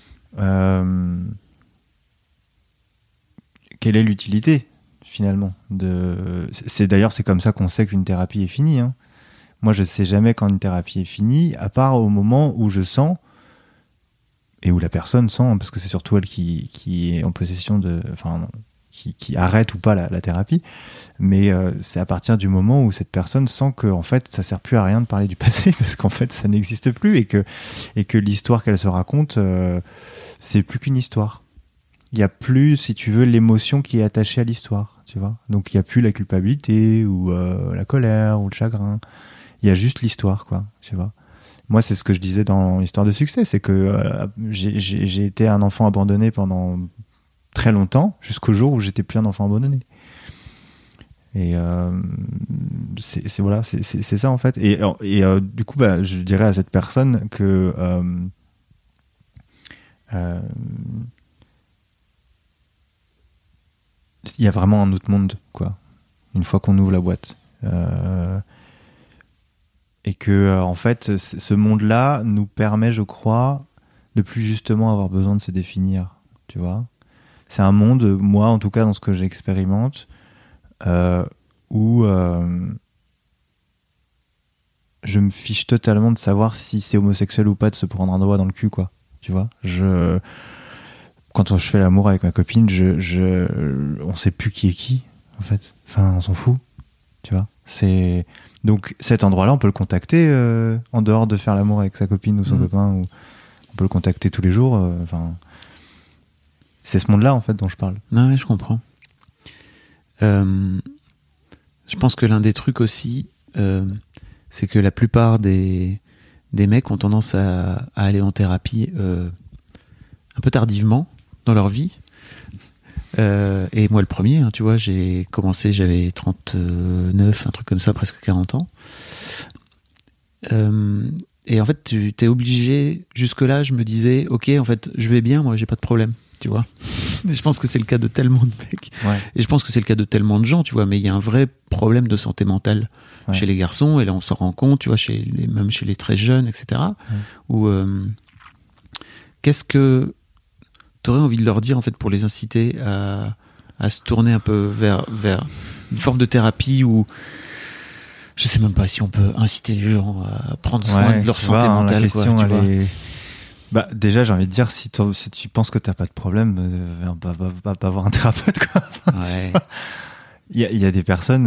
[SPEAKER 5] quelle est l'utilité finalement c'est comme ça qu'on sait qu'une thérapie est finie, hein. Moi, je sais jamais quand une thérapie est finie, à part au moment où je sens, et où la personne sent, parce que c'est surtout elle qui est en possession qui arrête ou pas la thérapie, mais c'est à partir du moment où cette personne sent que en fait, ça sert plus à rien de parler du passé, parce qu'en fait, ça n'existe plus, et que l'histoire qu'elle se raconte, c'est plus qu'une histoire. Il y a plus, si tu veux, l'émotion qui est attachée à l'histoire, tu vois. Donc il y a plus la culpabilité ou la colère ou le chagrin. Il y a juste l'histoire, quoi, tu vois. Moi, c'est ce que je disais dans l'histoire de succès, c'est que j'ai été un enfant abandonné pendant très longtemps, jusqu'au jour où j'étais plus un enfant abandonné. Et c'est ça en fait. Et du coup, je dirais à cette personne que il y a vraiment un autre monde, quoi. Une fois qu'on ouvre la boîte. Et que en fait ce monde-là nous permet, je crois, de plus justement avoir besoin de se définir, tu vois. C'est un monde, moi en tout cas dans ce que j'expérimente, où je me fiche totalement de savoir si c'est homosexuel ou pas de se prendre un doigt dans le cul, quoi. Tu vois, quand je fais l'amour avec ma copine, on sait plus qui est qui, en fait. Enfin, on s'en fout, tu vois. Donc cet endroit-là, on peut le contacter en dehors de faire l'amour avec sa copine ou son copain, ou on peut le contacter tous les jours. C'est ce monde-là, en fait, dont je parle.
[SPEAKER 4] Ouais, je comprends. Je pense que l'un des trucs aussi, c'est que la plupart des mecs ont tendance à aller en thérapie un peu tardivement dans leur vie. Et moi le premier, hein, tu vois, j'ai commencé, j'avais 39, un truc comme ça, presque 40 ans. Et en fait, tu t'es obligé, jusque-là, je me disais, ok, en fait, je vais bien, moi, j'ai pas de problème, tu vois. Et je pense que c'est le cas de tellement de mecs. Ouais. Et je pense que c'est le cas de tellement de gens, tu vois, mais il y a un vrai problème de santé mentale chez les garçons, et là, on s'en rend compte, tu vois, même chez les très jeunes, etc. Où, qu'est-ce que t'aurais envie de leur dire, en fait, pour les inciter à se tourner un peu vers une forme de thérapie où je sais même pas si on peut inciter les gens à prendre soin de leur santé mentale, quoi, tu vois.
[SPEAKER 5] Bah, déjà, j'ai envie de dire, si tu penses que t'as pas de problème, va voir un thérapeute, quoi.
[SPEAKER 4] Ouais.
[SPEAKER 5] Il y a des personnes,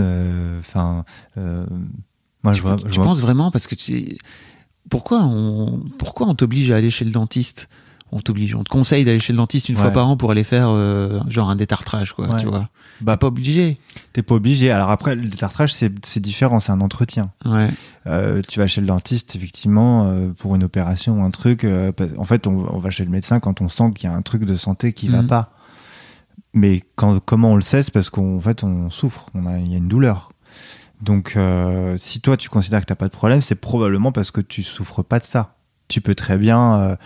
[SPEAKER 5] moi,
[SPEAKER 4] tu penses vraiment, parce que pourquoi on t'oblige à aller chez le dentiste? On te conseille d'aller chez le dentiste une fois par an pour aller faire genre un détartrage, quoi, tu vois. Bah, t'es pas obligé.
[SPEAKER 5] T'es pas obligé. Alors après, le détartrage, c'est différent, c'est un entretien.
[SPEAKER 4] Ouais.
[SPEAKER 5] Tu vas chez le dentiste, effectivement, pour une opération ou un truc. En fait, on va chez le médecin quand on sent qu'il y a un truc de santé qui va pas. Mais comment on le sait? C'est parce qu'en fait, on souffre. Il y a une douleur. Donc, si toi, tu considères que t'as pas de problème, c'est probablement parce que tu souffres pas de ça. Tu peux très bien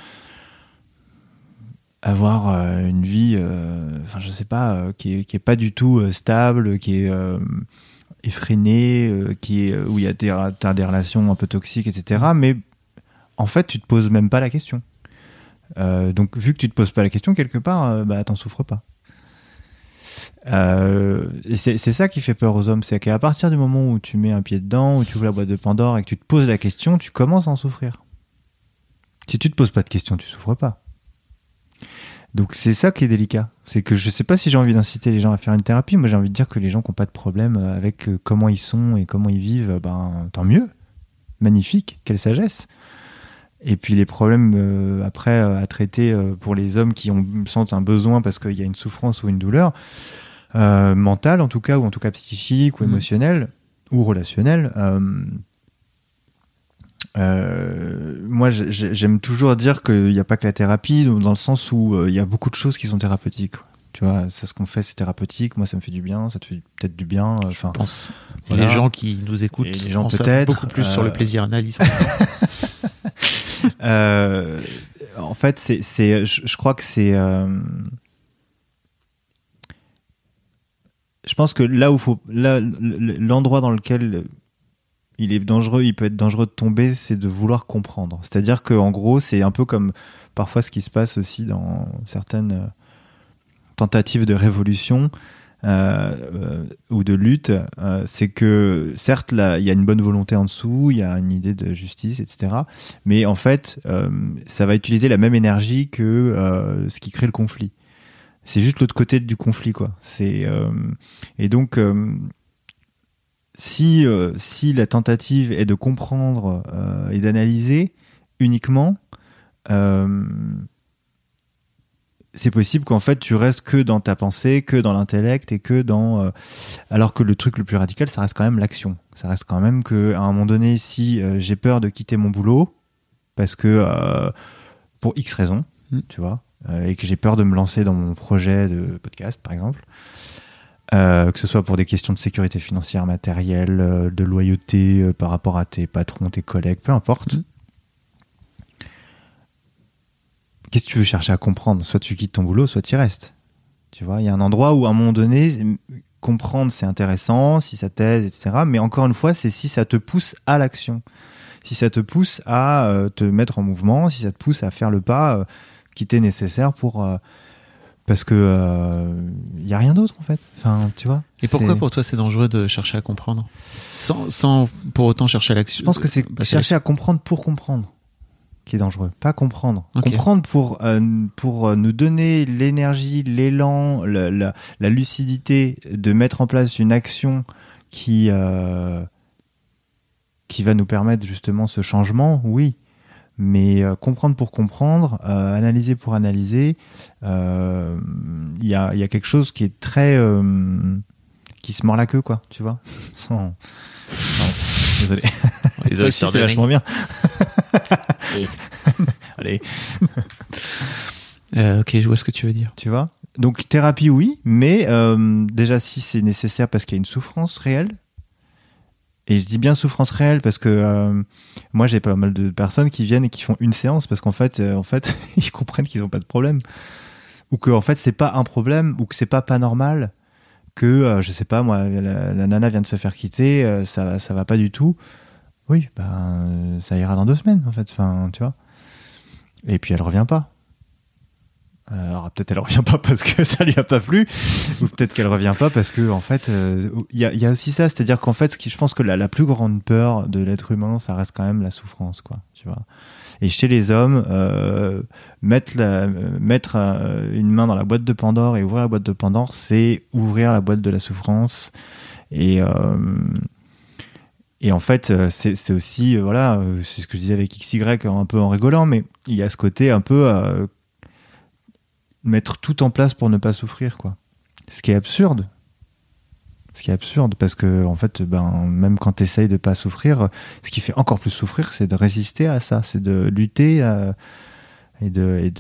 [SPEAKER 5] avoir une vie, je sais pas, qui est pas du tout stable, qui est effrénée, où t'as des relations un peu toxiques, etc. Mais en fait, tu te poses même pas la question. Donc, vu que tu te poses pas la question, quelque part, t'en souffres pas. Et c'est ça qui fait peur aux hommes, c'est qu'à partir du moment où tu mets un pied dedans, où tu ouvres la boîte de Pandore et que tu te poses la question, tu commences à en souffrir. Si tu te poses pas de questions, tu souffres pas. Donc c'est ça qui est délicat. C'est que je sais pas si j'ai envie d'inciter les gens à faire une thérapie. Moi, j'ai envie de dire que les gens qui n'ont pas de problème avec comment ils sont et comment ils vivent, tant mieux. Magnifique, quelle sagesse. Et puis les problèmes après à traiter pour les hommes qui sentent un besoin parce qu'il y a une souffrance ou une douleur mentale en tout cas, ou en tout cas psychique ou émotionnelle ou relationnelle. Moi, j'aime toujours dire qu'il n'y a pas que la thérapie, dans le sens où il y a beaucoup de choses qui sont thérapeutiques. Tu vois, ça, ce qu'on fait, c'est thérapeutique. Moi, ça me fait du bien, ça te fait peut-être du bien.
[SPEAKER 4] Je pense. Voilà. Les gens qui nous écoutent,
[SPEAKER 5] et les gens
[SPEAKER 4] en
[SPEAKER 5] peut-être
[SPEAKER 4] beaucoup plus sur le plaisir analyse.
[SPEAKER 5] En fait, je crois que c'est. Je pense que l'endroit dans lequel il peut être dangereux de tomber, c'est de vouloir comprendre. C'est-à-dire qu'en gros, c'est un peu comme parfois ce qui se passe aussi dans certaines tentatives de révolution ou de lutte. C'est que certes, là, il y a une bonne volonté en dessous, il y a une idée de justice, etc. Mais en fait, ça va utiliser la même énergie que ce qui crée le conflit. C'est juste l'autre côté du conflit, quoi. Et donc... Si la tentative est de comprendre et d'analyser uniquement, c'est possible qu'en fait tu restes que dans ta pensée, que dans l'intellect et que dans... alors que le truc le plus radical, ça reste quand même l'action. Ça reste quand même qu'à un moment donné, si j'ai peur de quitter mon boulot, parce que pour X raisons, tu vois, et que j'ai peur de me lancer dans mon projet de podcast, par exemple, que ce soit pour des questions de sécurité financière, matérielle, de loyauté par rapport à tes patrons, tes collègues, peu importe. Qu'est-ce que tu veux chercher à comprendre? Soit tu quittes ton boulot, soit tu y restes. Tu vois, il y a un endroit où à un moment donné, comprendre c'est intéressant, si ça t'aide, etc. Mais encore une fois, c'est si ça te pousse à l'action. Si ça te pousse à te mettre en mouvement, si ça te pousse à faire le pas qui t'est nécessaire pour Parce que y a rien d'autre en fait. Enfin, tu vois.
[SPEAKER 4] Et pourquoi pour toi c'est dangereux de chercher à comprendre sans pour autant chercher à l'action?
[SPEAKER 5] Je pense que c'est chercher à comprendre pour comprendre qui est dangereux, pas comprendre.
[SPEAKER 4] Okay.
[SPEAKER 5] Comprendre pour nous donner l'énergie, l'élan, la lucidité de mettre en place une action qui va nous permettre justement ce changement, oui. Mais comprendre pour comprendre, analyser pour analyser, il y a quelque chose qui est très qui se mord la queue, quoi, tu vois. Non, désolé. Ça aussi, c'est vachement bien. Allez.
[SPEAKER 4] Ok, je vois ce que tu veux dire.
[SPEAKER 5] Tu vois. Donc thérapie, oui, mais déjà si c'est nécessaire parce qu'il y a une souffrance réelle. Et je dis bien souffrance réelle parce que moi j'ai pas mal de personnes qui viennent et qui font une séance parce qu'en fait ils comprennent qu'ils ont pas de problème, ou que en fait c'est pas un problème, ou que c'est pas normal, que je sais pas moi, la nana vient de se faire quitter, ça va pas du tout. Oui, ça ira dans 2 semaines en fait, enfin tu vois. Et puis elle revient pas. Alors peut-être elle revient pas parce que ça lui a pas plu, ou peut-être qu'elle revient pas parce que en fait il y a aussi ça, c'est-à-dire qu'en fait je pense que la plus grande peur de l'être humain, ça reste quand même la souffrance, quoi, tu vois. Et chez les hommes, mettre une main dans la boîte de Pandore et ouvrir la boîte de Pandore, c'est ouvrir la boîte de la souffrance. Et en fait c'est aussi voilà, c'est ce que je disais avec XY un peu en rigolant, mais il y a ce côté un peu mettre tout en place pour ne pas souffrir, quoi. Ce qui est absurde parce que en fait même quand t'essayes de pas souffrir, ce qui fait encore plus souffrir, c'est de résister à ça, c'est de lutter et de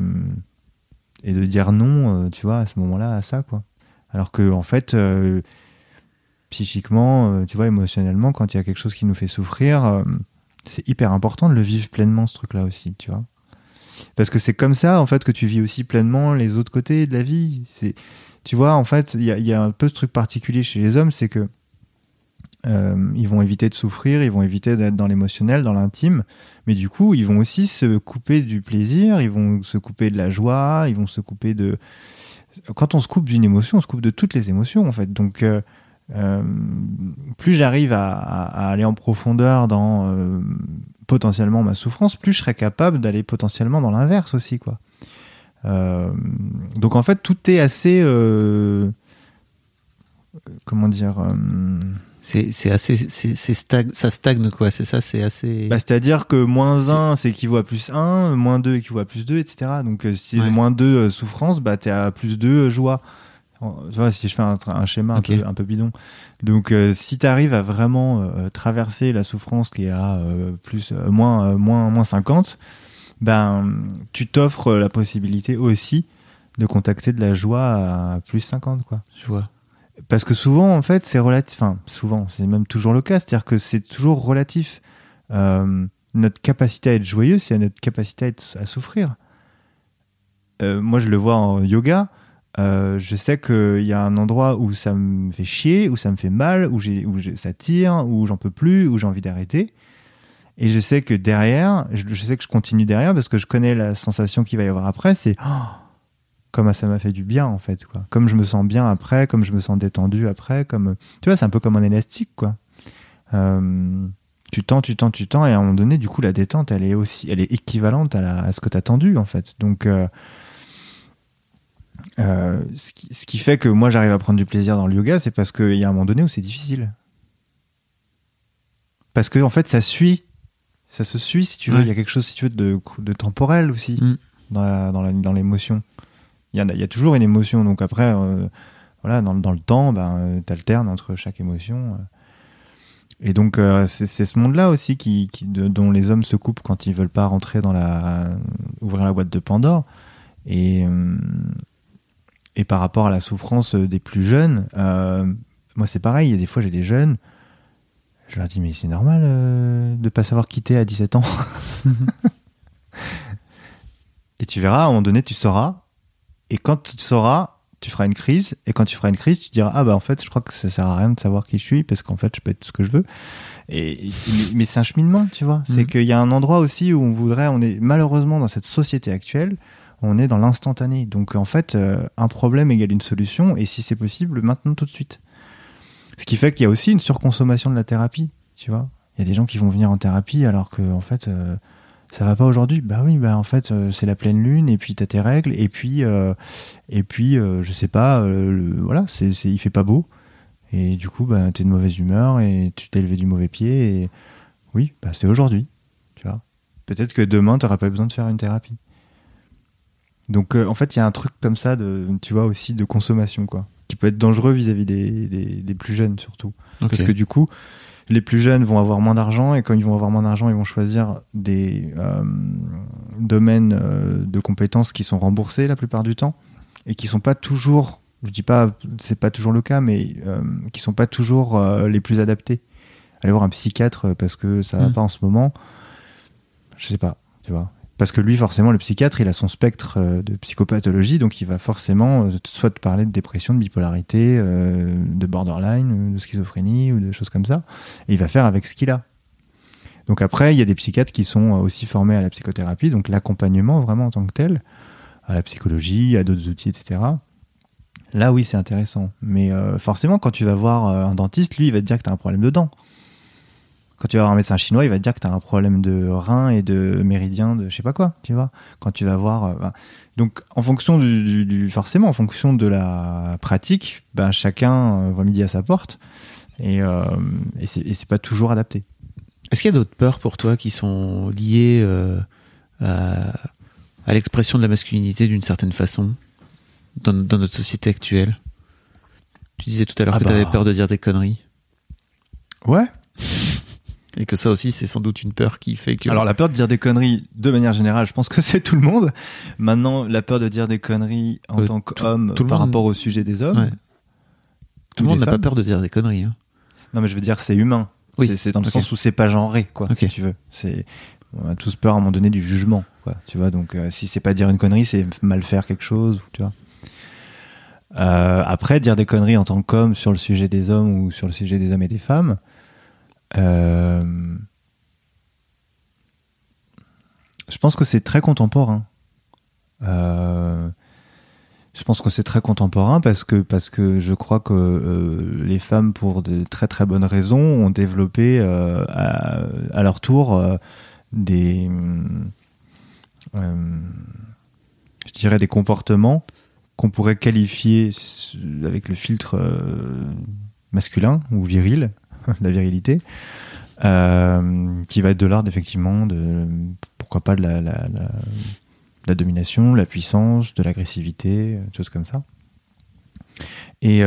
[SPEAKER 5] dire non, tu vois, à ce moment-là, à ça, quoi. Alors que en fait psychiquement, tu vois, émotionnellement, quand il y a quelque chose qui nous fait souffrir, c'est hyper important de le vivre pleinement, ce truc-là aussi, tu vois. Parce que c'est comme ça, en fait, que tu vis aussi pleinement les autres côtés de la vie. Tu vois, en fait, il y a un peu ce truc particulier chez les hommes, c'est que ils vont éviter de souffrir, ils vont éviter d'être dans l'émotionnel, dans l'intime, mais du coup, ils vont aussi se couper du plaisir, ils vont se couper de la joie, ils vont se couper de... Quand on se coupe d'une émotion, on se coupe de toutes les émotions, en fait. Donc, plus j'arrive à aller en profondeur dans... potentiellement ma souffrance, plus je serais capable d'aller potentiellement dans l'inverse aussi, quoi. Donc en fait tout est assez comment dire,
[SPEAKER 4] c'est assez ça stagne, quoi, c'est ça, c'est assez...
[SPEAKER 5] c'est-à-dire que -1 c'est équivaut à +1, -2 équivaut à +2, etc. Donc si -2 souffrance, t'es à +2 joie. Tu vois, si je fais un schéma un peu bidon. Donc si tu arrives à vraiment traverser la souffrance qui est à moins 50, tu t'offres la possibilité aussi de contacter de la joie à +50, quoi.
[SPEAKER 4] Je vois.
[SPEAKER 5] Parce que souvent, en fait, c'est relatif. Enfin, souvent, c'est même toujours le cas. C'est-à-dire que c'est toujours relatif. Notre capacité à être joyeux, c'est notre capacité à souffrir. Moi, je le vois en yoga. Je sais qu'il y a un endroit où ça me fait chier, où ça me fait mal, où ça tire, où j'en peux plus, où j'ai envie d'arrêter. Et je sais que derrière, je sais que je continue derrière parce que je connais la sensation qu'il va y avoir après. C'est comme ça m'a fait du bien, en fait, quoi. Comme je me sens bien après, comme je me sens détendu après, comme tu vois, c'est un peu comme un élastique, quoi. Tu tends, et à un moment donné, du coup, la détente, elle est équivalente à ce que t'as tendu, en fait. Donc ce qui fait que moi j'arrive à prendre du plaisir dans le yoga, c'est parce qu'il y a un moment donné où c'est difficile. Parce que en fait ça se suit, si tu veux. Il y a quelque chose, si tu veux, de temporel aussi dans l'émotion. Il y a toujours une émotion, donc après voilà, dans le temps, t'alternes entre chaque émotion. Et donc c'est ce monde-là aussi dont les hommes se coupent quand ils veulent pas rentrer ouvrir la boîte de Pandore. Et par rapport à la souffrance des plus jeunes, moi c'est pareil, il y a des fois j'ai des jeunes, je leur dis mais c'est normal de pas savoir quitter à 17 ans. Et tu verras, à un moment donné tu sauras, et quand tu sauras, tu feras une crise, et quand tu feras une crise, tu diras en fait je crois que ça sert à rien de savoir qui je suis, parce qu'en fait je peux être ce que je veux. Mais c'est un cheminement, tu vois. C'est qu'il y a un endroit aussi où on est malheureusement dans cette société actuelle, On est dans l'instantané. Donc en fait, un problème égale une solution, et si c'est possible, maintenant tout de suite. Ce qui fait qu'il y a aussi une surconsommation de la thérapie, tu vois. Il y a des gens qui vont venir en thérapie alors que en fait ça va pas aujourd'hui. Bah oui, en fait c'est la pleine lune, et puis t'as tes règles, et puis je sais pas, voilà, il fait pas beau, et du coup t'es de mauvaise humeur et tu t'es levé du mauvais pied, et oui, c'est aujourd'hui, tu vois. Peut-être que demain t'auras pas besoin de faire une thérapie. Donc en fait il y a un truc comme ça tu vois, aussi de consommation, quoi, qui peut être dangereux vis-à-vis des plus jeunes surtout. Okay. Parce que du coup les plus jeunes vont avoir moins d'argent, et quand ils vont avoir moins d'argent, ils vont choisir des domaines de compétences qui sont remboursés la plupart du temps, et qui sont pas toujours, je dis pas, c'est pas toujours le cas, mais qui sont pas toujours les plus adaptés. Aller voir un psychiatre parce que ça va pas en ce moment, je sais pas, tu vois. Parce que lui, forcément, le psychiatre, il a son spectre de psychopathologie, donc il va forcément soit te parler de dépression, de bipolarité, de borderline, de schizophrénie, ou de choses comme ça, et il va faire avec ce qu'il a. Donc après, il y a des psychiatres qui sont aussi formés à la psychothérapie, donc l'accompagnement vraiment en tant que tel, à la psychologie, à d'autres outils, etc. Là, oui, c'est intéressant. Mais forcément, quand tu vas voir un dentiste, lui, il va te dire que tu as un problème de dents. Quand tu vas voir un médecin chinois, il va te dire que tu as un problème de rein et de méridien, de je sais pas quoi, tu vois. Quand tu vas voir... Donc, en fonction forcément, en fonction de la pratique, chacun voit midi à sa porte, et c'est pas toujours adapté.
[SPEAKER 4] Est-ce qu'il y a d'autres peurs pour toi qui sont liées à l'expression de la masculinité d'une certaine façon dans notre société actuelle? Tu disais tout à l'heure que tu avais peur de dire des conneries.
[SPEAKER 5] Ouais.
[SPEAKER 4] Et que ça aussi, c'est sans doute une peur qui fait que...
[SPEAKER 5] Alors, la peur de dire des conneries, de manière générale, je pense que c'est tout le monde. Maintenant, la peur de dire des conneries en tant qu'homme par rapport au sujet des hommes... Ouais.
[SPEAKER 4] Tout le monde n'a pas peur de dire des conneries. Hein.
[SPEAKER 5] Non, mais je veux dire, c'est humain. Oui. C'est dans le sens où c'est pas genré, quoi, si tu veux. On a tous peur à un moment donné du jugement, quoi, tu vois. Donc, si c'est pas dire une connerie, c'est mal faire quelque chose, tu vois. Après, dire des conneries en tant qu'homme sur le sujet des hommes ou sur le sujet des hommes et des femmes... je pense que c'est très contemporain. Je pense que c'est très contemporain parce que je crois que les femmes, pour de très très bonnes raisons, ont développé à leur tour des je dirais des comportements qu'on pourrait qualifier avec le filtre masculin ou viril, la virilité, qui va être de l'ordre effectivement de, pourquoi pas, de la domination, la puissance, de l'agressivité, des choses comme ça. Et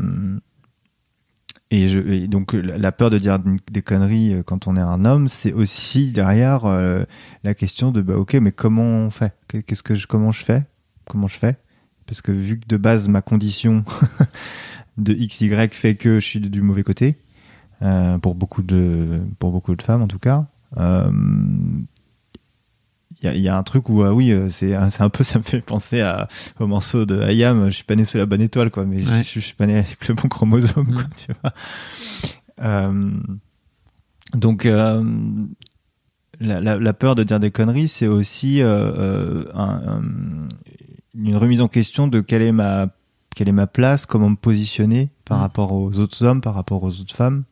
[SPEAKER 5] donc la peur de dire des conneries quand on est un homme, c'est aussi derrière la question de ok, mais comment on fait ? Comment je fais ? Parce que vu que de base ma condition de XY fait que je suis du mauvais côté, pour beaucoup de femmes en tout cas, il y a un truc où c'est un peu, ça me fait penser au morceau de I.A.M. Je suis pas né sous la bonne étoile, quoi, mais ouais. je suis pas né avec le bon chromosome, quoi, tu vois. Donc la peur de dire des conneries, c'est aussi une remise en question de quelle est ma place, comment me positionner par rapport aux autres hommes, par rapport aux autres femmes.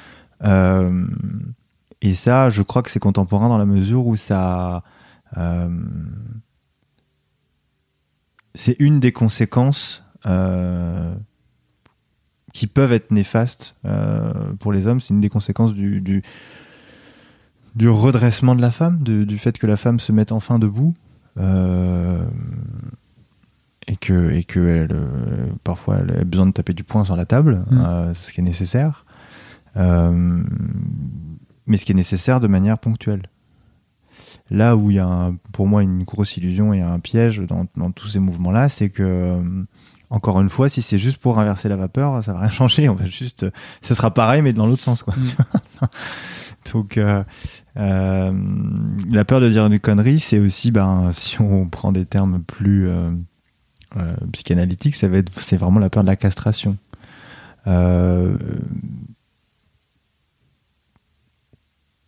[SPEAKER 5] Et ça, je crois que c'est contemporain dans la mesure où ça... c'est une des conséquences qui peuvent être néfastes pour les hommes. C'est une des conséquences du redressement de la femme, du fait que la femme se mette enfin debout, et que elle, parfois elle a besoin de taper du poing sur la table, ce qui est nécessaire, mais ce qui est nécessaire de manière ponctuelle. Là où il y a pour moi une grosse illusion et un piège dans tous ces mouvements-là, c'est que, encore une fois, si c'est juste pour inverser la vapeur, ça va rien changer. On va juste, ça sera pareil, mais dans l'autre sens, quoi. Donc, la peur de dire des conneries, c'est aussi, si on prend des termes plus psychanalytiques, c'est vraiment la peur de la castration.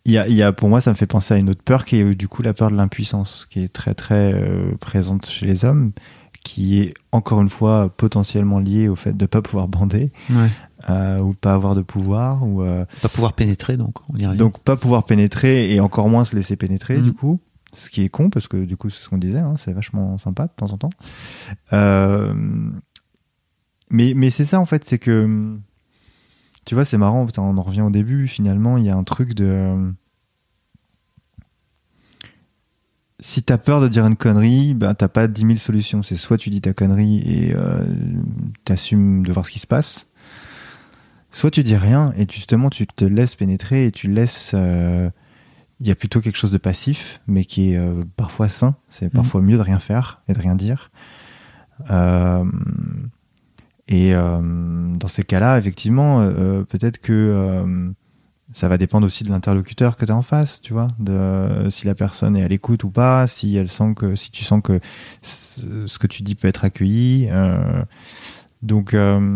[SPEAKER 5] il y a, pour moi, ça me fait penser à une autre peur qui est du coup la peur de l'impuissance, qui est très très présente chez les hommes, qui est encore une fois potentiellement liée au fait de pas pouvoir bander, ou pas avoir de pouvoir, ou
[SPEAKER 4] pas pouvoir pénétrer, donc on y revient.
[SPEAKER 5] Donc pas pouvoir pénétrer et encore moins se laisser pénétrer du coup, ce qui est con parce que du coup c'est ce qu'on disait, hein, c'est vachement sympa de temps en temps. Mais c'est ça en fait, c'est que tu vois, c'est marrant, on en revient au début, finalement il y a un truc de si t'as peur de dire une connerie, ben t'as pas 10 000 solutions, c'est soit tu dis ta connerie et t'assumes de voir ce qui se passe, soit tu dis rien et justement tu te laisses pénétrer et tu laisses il y a plutôt quelque chose de passif mais qui est parfois sain, c'est parfois mieux de rien faire et de rien dire, et dans ces cas-là effectivement peut-être que ça va dépendre aussi de l'interlocuteur que tu as en face, tu vois, de si la personne est à l'écoute ou pas, si tu sens que ce que tu dis peut être accueilli, donc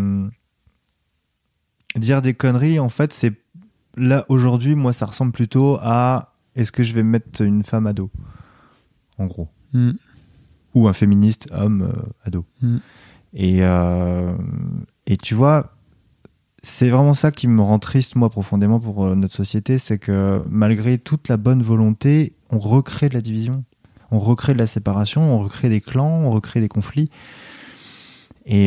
[SPEAKER 5] dire des conneries, en fait, c'est là aujourd'hui, moi, ça ressemble plutôt à est-ce que je vais mettre une femme ado, en gros, ou un féministe homme ado, et tu vois, c'est vraiment ça qui me rend triste, moi, profondément pour notre société, c'est que malgré toute la bonne volonté, on recrée de la division, on recrée de la séparation, on recrée des clans, on recrée des conflits, et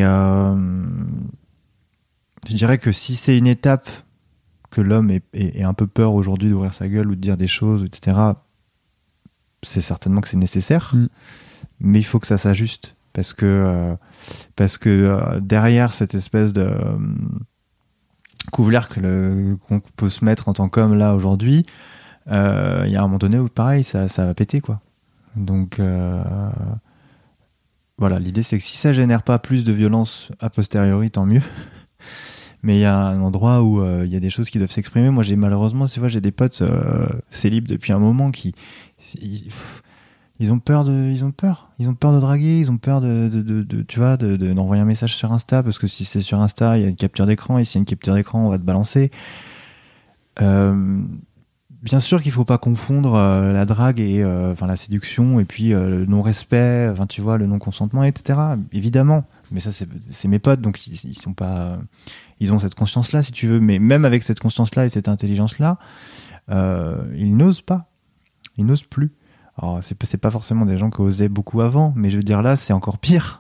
[SPEAKER 5] je dirais que si c'est une étape que l'homme ait un peu peur aujourd'hui d'ouvrir sa gueule ou de dire des choses, etc., c'est certainement que c'est nécessaire, mais il faut que ça s'ajuste, parce que derrière cette espèce de couvercle qu'on peut se mettre en tant qu'homme là aujourd'hui, il y a un moment donné où pareil, ça va péter, quoi. Donc voilà, l'idée c'est que si ça génère pas plus de violence a posteriori, tant mieux. Mais il y a un endroit où il y a des choses qui doivent s'exprimer. Moi, malheureusement, tu vois, j'ai des potes célibes depuis un moment qui ils ont peur de draguer, ils ont peur tu vois, d'envoyer un message sur Insta, parce que si c'est sur Insta, il y a une capture d'écran, et s'il y a une capture d'écran, on va te balancer. Bien sûr qu'il faut pas confondre la drague et la séduction, et puis le non-respect, tu vois, le non-consentement, etc. Évidemment, mais ça c'est mes potes, donc ils sont pas, ils ont cette conscience-là, si tu veux, mais même avec cette conscience-là et cette intelligence-là, ils n'osent plus. Alors c'est pas forcément des gens qui osaient beaucoup avant, mais je veux dire là c'est encore pire.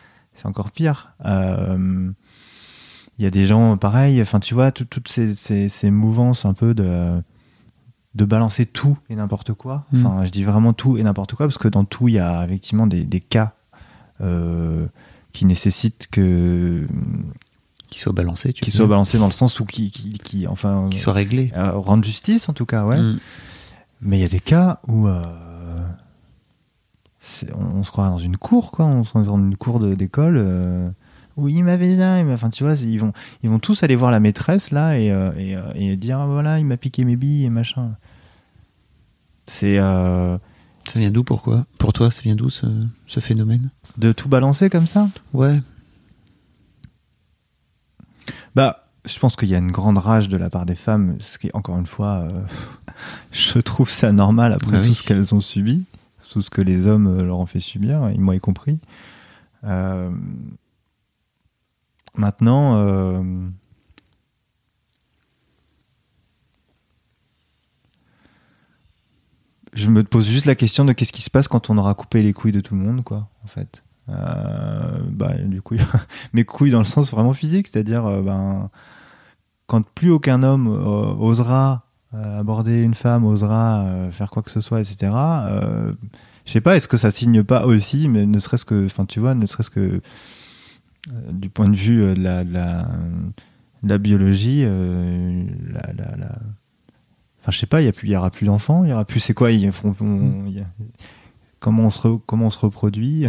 [SPEAKER 5] Il y a des gens pareils, tu vois, toutes ces mouvances un peu de balancer tout et n'importe quoi. Je dis vraiment tout et n'importe quoi, parce que dans tout il y a effectivement des cas qui nécessitent qu'ils
[SPEAKER 4] soient balancés,
[SPEAKER 5] soient balancés dans le sens où qui
[SPEAKER 4] soient réglés,
[SPEAKER 5] rendre justice en tout cas, ouais. Mais il y a des cas où on se croit dans une cour, quoi. On se croit dans une cour d'école. Oui, il m'avait dit, tu vois, ils vont tous aller voir la maîtresse là et dire ah, voilà, il m'a piqué mes billes et machin. C'est
[SPEAKER 4] ça vient d'où, pourquoi? Pour toi, ça vient d'où ce phénomène
[SPEAKER 5] de tout balancer comme ça?
[SPEAKER 4] Ouais.
[SPEAKER 5] Bah, je pense qu'il y a une grande rage de la part des femmes, ce qui, encore une fois, je trouve ça normal après tout ce qu'elles ont subi, tout ce que les hommes leur ont fait subir, et moi y compris. Maintenant, je me pose juste la question de qu'est-ce qui se passe quand on aura coupé les couilles de tout le monde, quoi, en fait. Du coup, mes couilles dans le sens vraiment physique, c'est-à-dire, quand plus aucun homme osera aborder une femme, osera faire quoi que ce soit, etc. Je sais pas, est-ce que ça signe pas aussi, mais ne serait-ce que, tu vois, ne serait-ce que du point de vue de la biologie, je sais pas, il y aura plus d'enfants, il y aura plus, c'est quoi, comment on se reproduit.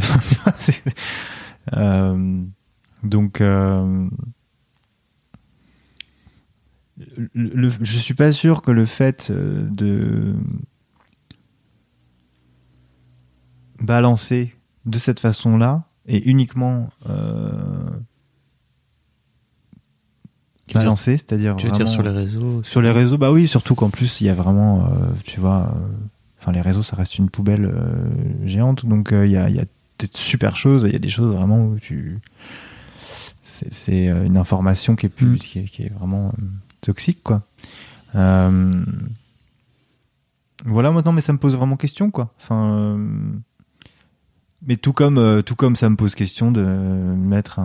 [SPEAKER 5] Donc je suis pas sûr que le fait de balancer de cette façon-là et uniquement balancé, c'est-à-dire
[SPEAKER 4] tu veux
[SPEAKER 5] vraiment
[SPEAKER 4] dire sur les réseaux?
[SPEAKER 5] Sur les réseaux, bah oui, surtout qu'en plus il y a vraiment, tu vois, enfin les réseaux ça reste une poubelle géante, donc il y a des super choses, il y a des choses vraiment où c'est une information qui est qui est vraiment toxique, quoi. Voilà, maintenant, mais ça me pose vraiment question, quoi. Enfin, mais tout comme ça me pose question de mettre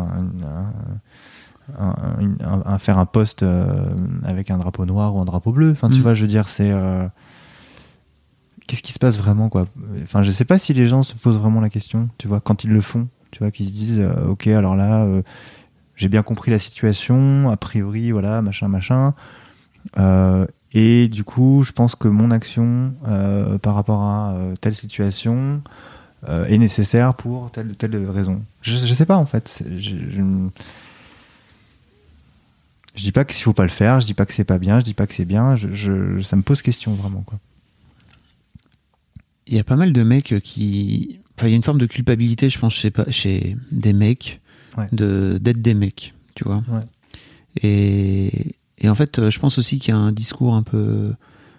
[SPEAKER 5] faire un post avec un drapeau noir ou un drapeau bleu. Enfin, tu vois, je veux dire, c'est qu'est-ce qui se passe vraiment, quoi. Enfin, je sais pas si les gens se posent vraiment la question, tu vois, quand ils le font, tu vois, qu'ils se disent, ok, alors là, j'ai bien compris la situation, a priori, voilà, machin. Et du coup, je pense que mon action par rapport à telle situation est nécessaire pour telle ou telle raison. Je sais pas, en fait. Je dis pas qu'il faut pas le faire, je dis pas que c'est pas bien, je dis pas que c'est bien. Ça me pose question, vraiment, quoi.
[SPEAKER 4] Il y a pas mal de mecs qui... Enfin, il y a une forme de culpabilité, je pense, chez des mecs,
[SPEAKER 5] ouais.
[SPEAKER 4] d'être des mecs, tu vois.
[SPEAKER 5] Ouais.
[SPEAKER 4] Et en fait, je pense aussi qu'il y a un discours un peu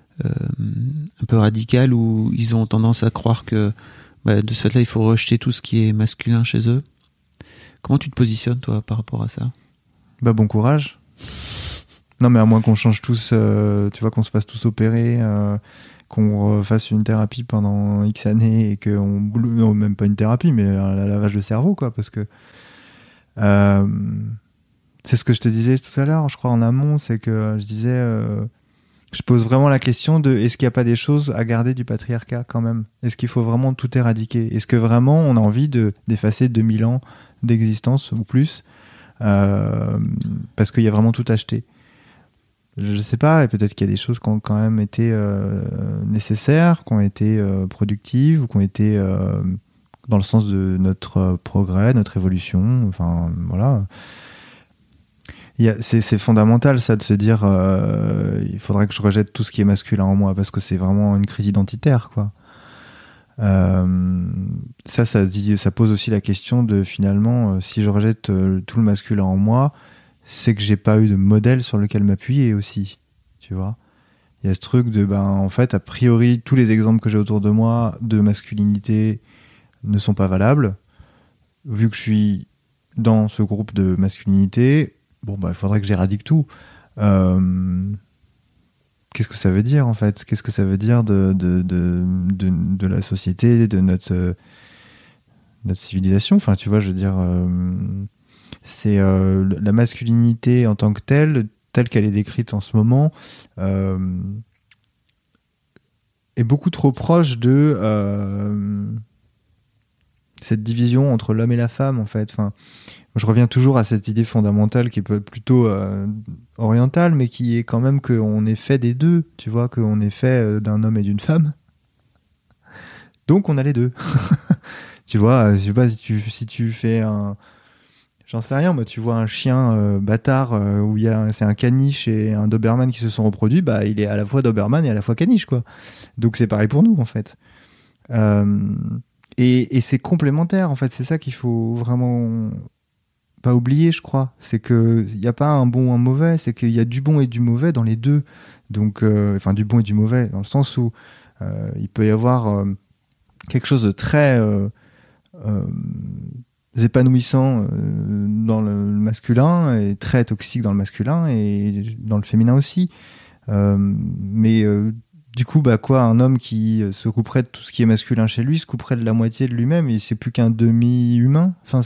[SPEAKER 4] radical où ils ont tendance à croire que de ce fait-là, il faut rejeter tout ce qui est masculin chez eux. Comment tu te positionnes, toi, par rapport à ça?
[SPEAKER 5] Bon courage. Non, mais à moins qu'on change tous, tu vois, qu'on se fasse tous opérer, qu'on fasse une thérapie pendant X années et non, même pas une thérapie, mais un lavage de cerveau, quoi, parce que c'est ce que je te disais tout à l'heure, je crois, en amont, c'est que je disais, je pose vraiment la question de est-ce qu'il n'y a pas des choses à garder du patriarcat quand même? Est-ce qu'il faut vraiment tout éradiquer? Est-ce que vraiment on a envie d'effacer 2000 ans d'existence ou plus parce qu'il y a vraiment tout acheté? Je sais pas, et peut-être qu'il y a des choses qui ont quand même été nécessaires, qui ont été productives, ou qui ont été dans le sens de notre progrès, notre évolution, enfin voilà. C'est fondamental, ça, de se dire il faudrait que je rejette tout ce qui est masculin en moi, parce que c'est vraiment une crise identitaire, quoi. Ça pose aussi la question de, finalement, si je rejette tout le masculin en moi, c'est que j'ai pas eu de modèle sur lequel m'appuyer aussi, tu vois. Il y a ce truc de, en fait, a priori, tous les exemples que j'ai autour de moi de masculinité ne sont pas valables. Vu que je suis dans ce groupe de masculinité, il faudrait que j'éradique tout. Qu'est-ce que ça veut dire, en fait? Qu'est-ce que ça veut dire de la société, de notre civilisation? Enfin, tu vois, je veux dire, c'est la masculinité en tant que telle qu'elle est décrite en ce moment, est beaucoup trop proche de cette division entre l'homme et la femme, en fait. Enfin, je reviens toujours à cette idée fondamentale qui est plutôt orientale, mais qui est quand même qu'on est fait des deux, tu vois, qu'on est fait d'un homme et d'une femme. Donc on a les deux. Tu vois, je sais pas, si tu fais un... J'en sais rien, moi, tu vois un chien bâtard où c'est un caniche et un Doberman qui se sont reproduits, il est à la fois Doberman et à la fois caniche, quoi. Donc c'est pareil pour nous, en fait. Et c'est complémentaire, en fait. C'est ça qu'il faut vraiment pas oublier, je crois. C'est que il y a pas un bon ou un mauvais, c'est qu'il y a du bon et du mauvais dans les deux. Donc, enfin, du bon et du mauvais, dans le sens où il peut y avoir quelque chose de très épanouissant dans le masculin et très toxique dans le masculin et dans le féminin aussi. Mais du coup, un homme qui se couperait de tout ce qui est masculin chez lui se couperait de la moitié de lui-même et c'est plus qu'un demi-humain. Enfin,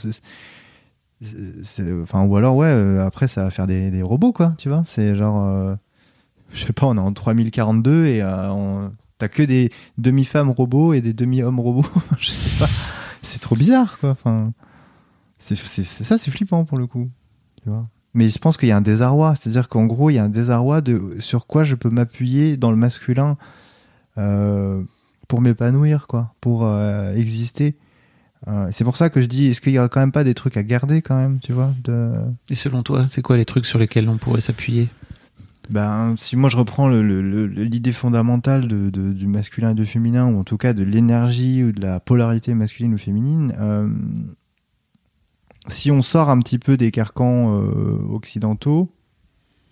[SPEAKER 5] ou alors, après, ça va faire des robots, quoi, tu vois. C'est genre, je sais pas, on est en 3042 et t'as que des demi-femmes robots et des demi-hommes robots. Je sais pas. C'est trop bizarre, quoi. Enfin, c'est flippant pour le coup, tu vois. Mais je pense qu'il y a un désarroi, c'est-à-dire qu'en gros, il y a un désarroi sur quoi je peux m'appuyer dans le masculin pour m'épanouir, quoi, pour exister. C'est pour ça que je dis, est-ce qu'il y a quand même pas des trucs à garder quand même, tu vois
[SPEAKER 4] Et selon toi, c'est quoi les trucs sur lesquels on pourrait s'appuyer?
[SPEAKER 5] Si moi je reprends l'idée fondamentale du masculin et du féminin, ou en tout cas de l'énergie ou de la polarité masculine ou féminine, si on sort un petit peu des carcans occidentaux,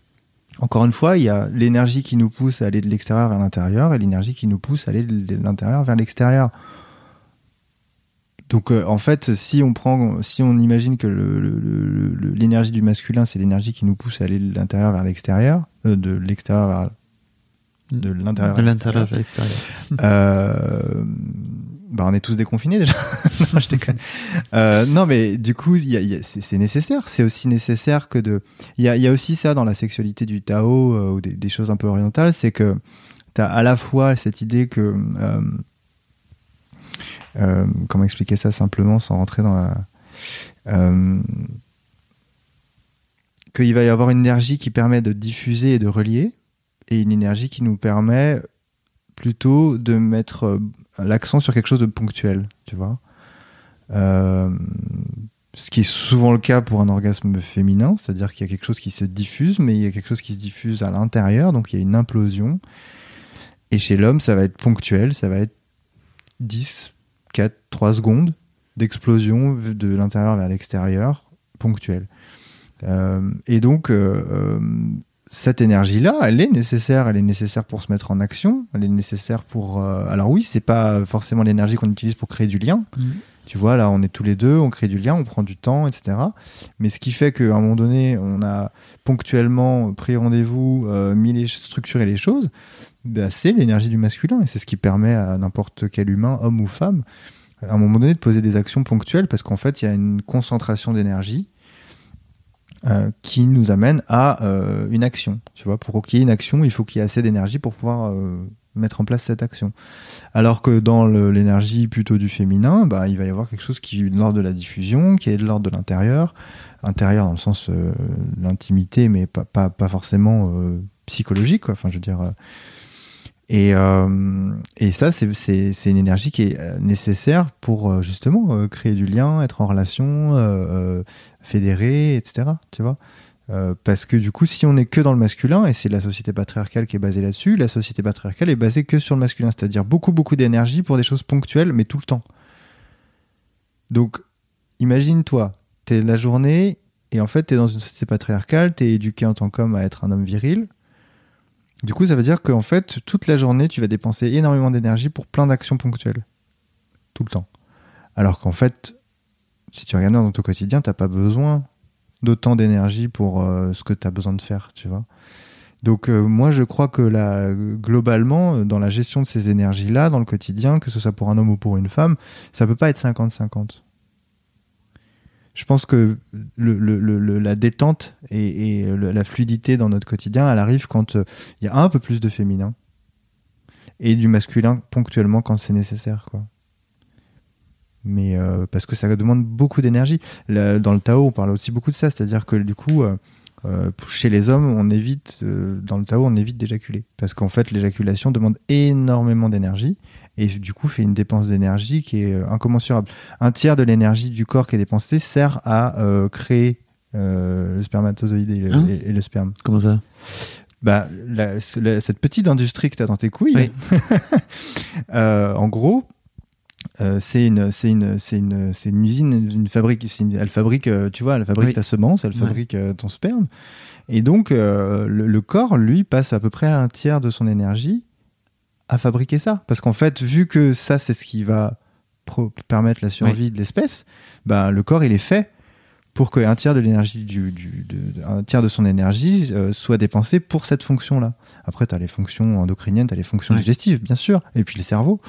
[SPEAKER 5] Encore une fois, il y a l'énergie qui nous pousse à aller de l'extérieur vers l'intérieur et l'énergie qui nous pousse à aller de l'intérieur vers l'extérieur. Donc en fait, si on imagine que l'énergie du masculin, c'est l'énergie qui nous pousse à aller de l'intérieur vers l'extérieur, de l'extérieur vers de l'intérieur vers l'extérieur. On est tous déconfinés déjà. Non, je déconne. Non, mais du coup, c'est nécessaire. C'est aussi nécessaire que il y a aussi ça dans la sexualité du Tao ou des choses un peu orientales, c'est que t'as à la fois cette idée que comment expliquer ça simplement sans rentrer dans la qu'il va y avoir une énergie qui permet de diffuser et de relier, et une énergie qui nous permet plutôt de mettre l'accent sur quelque chose de ponctuel, tu vois. Ce qui est souvent le cas pour un orgasme féminin, c'est-à-dire qu'il y a quelque chose qui se diffuse, mais il y a quelque chose qui se diffuse à l'intérieur, donc il y a une implosion. Et chez l'homme, ça va être ponctuel, ça va être 10, 4, 3 secondes d'explosion de l'intérieur vers l'extérieur, ponctuelle. Et donc, cette énergie-là, elle est nécessaire pour se mettre en action, elle est nécessaire pour... alors oui, c'est pas forcément l'énergie qu'on utilise pour créer du lien. Tu vois, là, on est tous les deux, on crée du lien, on prend du temps, etc. Mais ce qui fait qu'à un moment donné, on a ponctuellement pris rendez-vous, structuré les choses, c'est l'énergie du masculin. Et c'est ce qui permet à n'importe quel humain, homme ou femme, à un moment donné, de poser des actions ponctuelles, parce qu'en fait, il y a une concentration d'énergie qui nous amène à une action. Tu vois, pour qu'il y ait une action, il faut qu'il y ait assez d'énergie pour pouvoir mettre en place cette action. Alors que dans l'énergie plutôt du féminin, il va y avoir quelque chose qui est de l'ordre de la diffusion, qui est de l'ordre de l'intérieur dans le sens de l'intimité, mais pas forcément psychologique, quoi. Enfin, je veux dire. Et ça, c'est une énergie qui est nécessaire pour justement créer du lien, être en relation, fédérer, etc. Tu vois, parce que du coup, si on n'est que dans le masculin, et c'est la société patriarcale qui est basée là-dessus, la société patriarcale est basée que sur le masculin, c'est-à-dire beaucoup d'énergie pour des choses ponctuelles, mais tout le temps. Donc, imagine-toi, t'es la journée, et en fait, t'es dans une société patriarcale, t'es éduqué en tant qu'homme à être un homme viril. Du coup, ça veut dire qu'en fait, toute la journée, tu vas dépenser énormément d'énergie pour plein d'actions ponctuelles. Tout le temps. Alors qu'en fait, si tu regardes dans ton quotidien, t'as pas besoin d'autant d'énergie pour ce que t'as besoin de faire, tu vois. Donc, moi, je crois que globalement, dans la gestion de ces énergies-là, dans le quotidien, que ce soit pour un homme ou pour une femme, ça peut pas être 50-50. Je pense que la détente et la fluidité dans notre quotidien, elle arrive quand il y a un peu plus de féminin et du masculin ponctuellement quand c'est nécessaire, quoi. Mais parce que ça demande beaucoup d'énergie. Dans le Tao, on parle aussi beaucoup de ça, c'est-à-dire que du coup, chez les hommes, dans le Tao, on évite d'éjaculer parce qu'en fait, l'éjaculation demande énormément d'énergie. Et du coup fait une dépense d'énergie qui est incommensurable. Un tiers de l'énergie du corps qui est dépensée sert à créer le spermatozoïde et le sperme.
[SPEAKER 4] Comment ça ?
[SPEAKER 5] Cette petite industrie que tu as dans tes couilles, oui. En gros, c'est une usine, une fabrique. Elle fabrique, tu vois, elle fabrique ta semence, elle fabrique ton sperme. Et donc, le corps, lui, passe à peu près un tiers de son énergie à fabriquer ça, parce qu'en fait, vu que ça c'est ce qui va permettre la survie de l'espèce, le corps il est fait pour qu'un tiers de l'énergie un tiers de son énergie soit dépensé pour cette fonction là. Après t'as les fonctions endocriniennes, t'as les fonctions digestives bien sûr, et puis le cerveau.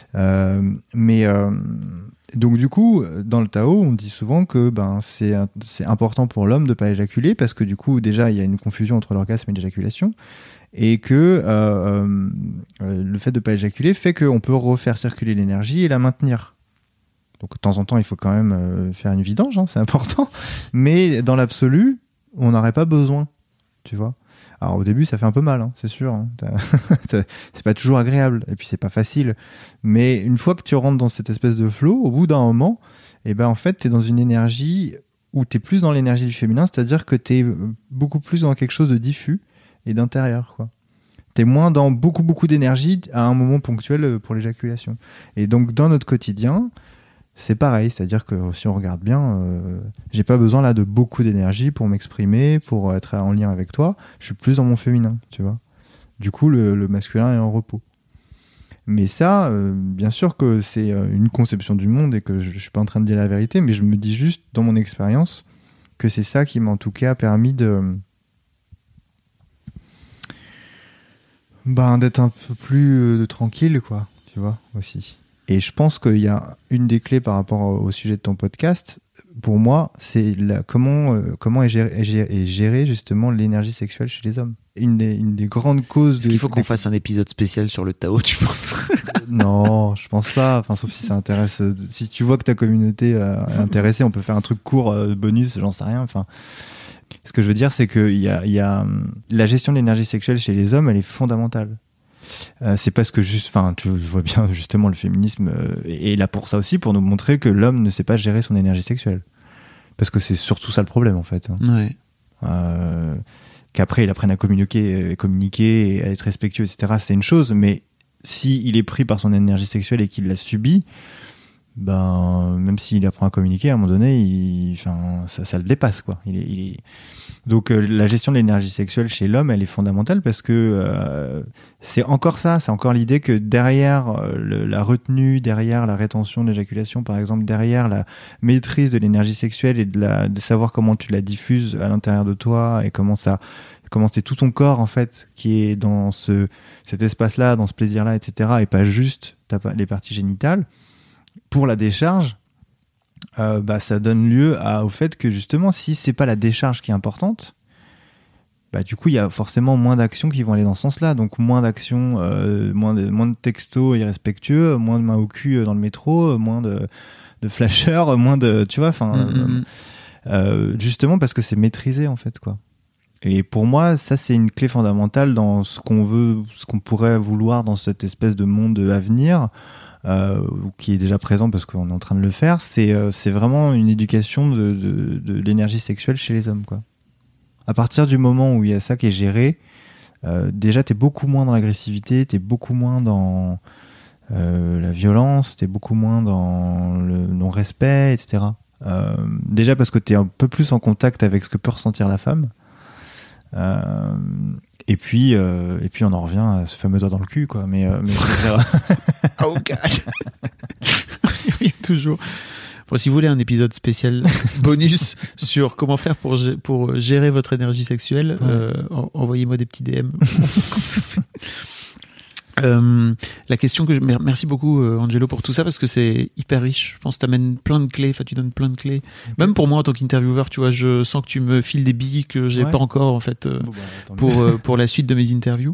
[SPEAKER 5] Donc du coup dans le Tao on dit souvent que c'est important pour l'homme de pas éjaculer, parce que du coup déjà il y a une confusion entre l'orgasme et l'éjaculation. Et que le fait de ne pas éjaculer fait qu'on peut refaire circuler l'énergie et la maintenir. Donc de temps en temps, il faut quand même faire une vidange, hein, c'est important. Mais dans l'absolu, on n'aurait pas besoin, tu vois. Alors au début, ça fait un peu mal, hein, c'est sûr. Hein. C'est pas toujours agréable, et puis c'est pas facile. Mais une fois que tu rentres dans cette espèce de flow, au bout d'un moment, en fait, t'es dans une énergie où t'es plus dans l'énergie du féminin, c'est-à-dire que t'es beaucoup plus dans quelque chose de diffus et d'intérieur, quoi. T'es moins dans beaucoup d'énergie à un moment ponctuel pour l'éjaculation. Et donc dans notre quotidien, c'est pareil, c'est-à-dire que si on regarde bien, j'ai pas besoin là de beaucoup d'énergie pour m'exprimer, pour être en lien avec toi. Je suis plus dans mon féminin, tu vois. Du coup, le masculin est en repos. Mais ça, bien sûr que c'est une conception du monde et que je suis pas en train de dire la vérité, mais je me dis juste dans mon expérience que c'est ça qui m'a en tout cas permis d'être un peu plus tranquille, quoi, tu vois, aussi. Et je pense qu'il y a une des clés par rapport au sujet de ton podcast, pour moi, c'est comment est gérée justement l'énergie sexuelle chez les hommes. Une des grandes causes...
[SPEAKER 4] Est-ce qu'il faut qu'on fasse un épisode spécial sur le Tao, tu penses?
[SPEAKER 5] Non, je pense pas. Enfin, sauf si ça intéresse... si tu vois que ta communauté est intéressée, on peut faire un truc court, bonus, j'en sais rien. Enfin, ce que je veux dire, c'est que la gestion de l'énergie sexuelle chez les hommes, elle est fondamentale. C'est parce que tu vois bien justement le féminisme est là pour ça aussi, pour nous montrer que l'homme ne sait pas gérer son énergie sexuelle, parce que c'est surtout ça le problème en fait.
[SPEAKER 4] Ouais.
[SPEAKER 5] Qu'après il apprenne à communiquer et à être respectueux, etc. C'est une chose, mais si il est pris par son énergie sexuelle et qu'il l'a subie, même s'il apprend à communiquer, à un moment donné, ça le dépasse, quoi. Donc la gestion de l'énergie sexuelle chez l'homme, elle est fondamentale parce que c'est encore l'idée que derrière la retenue, derrière la rétention de l'éjaculation, par exemple, derrière la maîtrise de l'énergie sexuelle et de savoir comment tu la diffuses à l'intérieur de toi et comment c'est tout ton corps en fait qui est dans cet espace-là, dans ce plaisir-là, etc. et pas juste les parties génitales. Pour la décharge, ça donne lieu au fait que justement, si c'est pas la décharge qui est importante, du coup, il y a forcément moins d'actions qui vont aller dans ce sens-là. Donc, moins d'actions, moins de textos irrespectueux, moins de mains au cul dans le métro, moins de flashers, moins de... Tu vois, justement parce que c'est maîtrisé, en fait, quoi. Et pour moi, ça, c'est une clé fondamentale dans ce qu'on pourrait vouloir dans cette espèce de monde à venir, qui est déjà présent parce qu'on est en train de le faire. C'est vraiment une éducation de l'énergie sexuelle chez les hommes, quoi. À partir du moment où il y a ça qui est géré, déjà t'es beaucoup moins dans l'agressivité, t'es beaucoup moins dans la violence, t'es beaucoup moins dans le non-respect, etc. Déjà parce que t'es un peu plus en contact avec ce que peut ressentir la femme. Et puis on en revient à ce fameux doigt dans le cul, quoi. Mais
[SPEAKER 4] Oh god. Il revient toujours. Bon, si vous voulez un épisode spécial bonus sur comment faire pour gérer votre énergie sexuelle, envoyez-moi des petits DM. La question merci beaucoup Angelo pour tout ça, parce que c'est hyper riche. Je pense que t'amènes plein de clés, tu donnes plein de clés. Okay. Même pour moi en tant qu'intervieweur, tu vois, je sens que tu me files des billes que j'ai pas encore en fait pour la suite de mes interviews.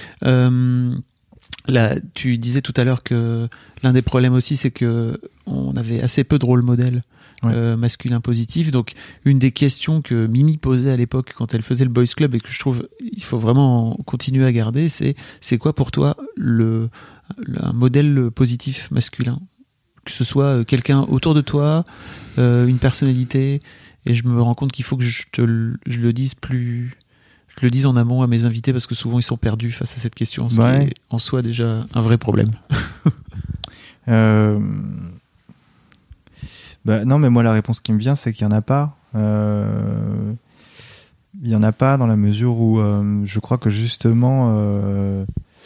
[SPEAKER 4] Là, tu disais tout à l'heure que l'un des problèmes aussi, c'est que on avait assez peu de rôle modèle masculin positif. Donc, une des questions que Mimi posait à l'époque quand elle faisait le Boys Club et que je trouve il faut vraiment continuer à garder, c'est quoi pour toi un modèle positif masculin, que ce soit quelqu'un autour de toi, une personnalité. Et je me rends compte qu'il faut que je le dise plus. Je le dis en amont à mes invités parce que souvent ils sont perdus face à cette question, ce qui est en soi déjà un vrai problème.
[SPEAKER 5] Non, mais moi la réponse qui me vient, c'est qu'il n'y en a pas. Il n'y en a pas dans la mesure où je crois que justement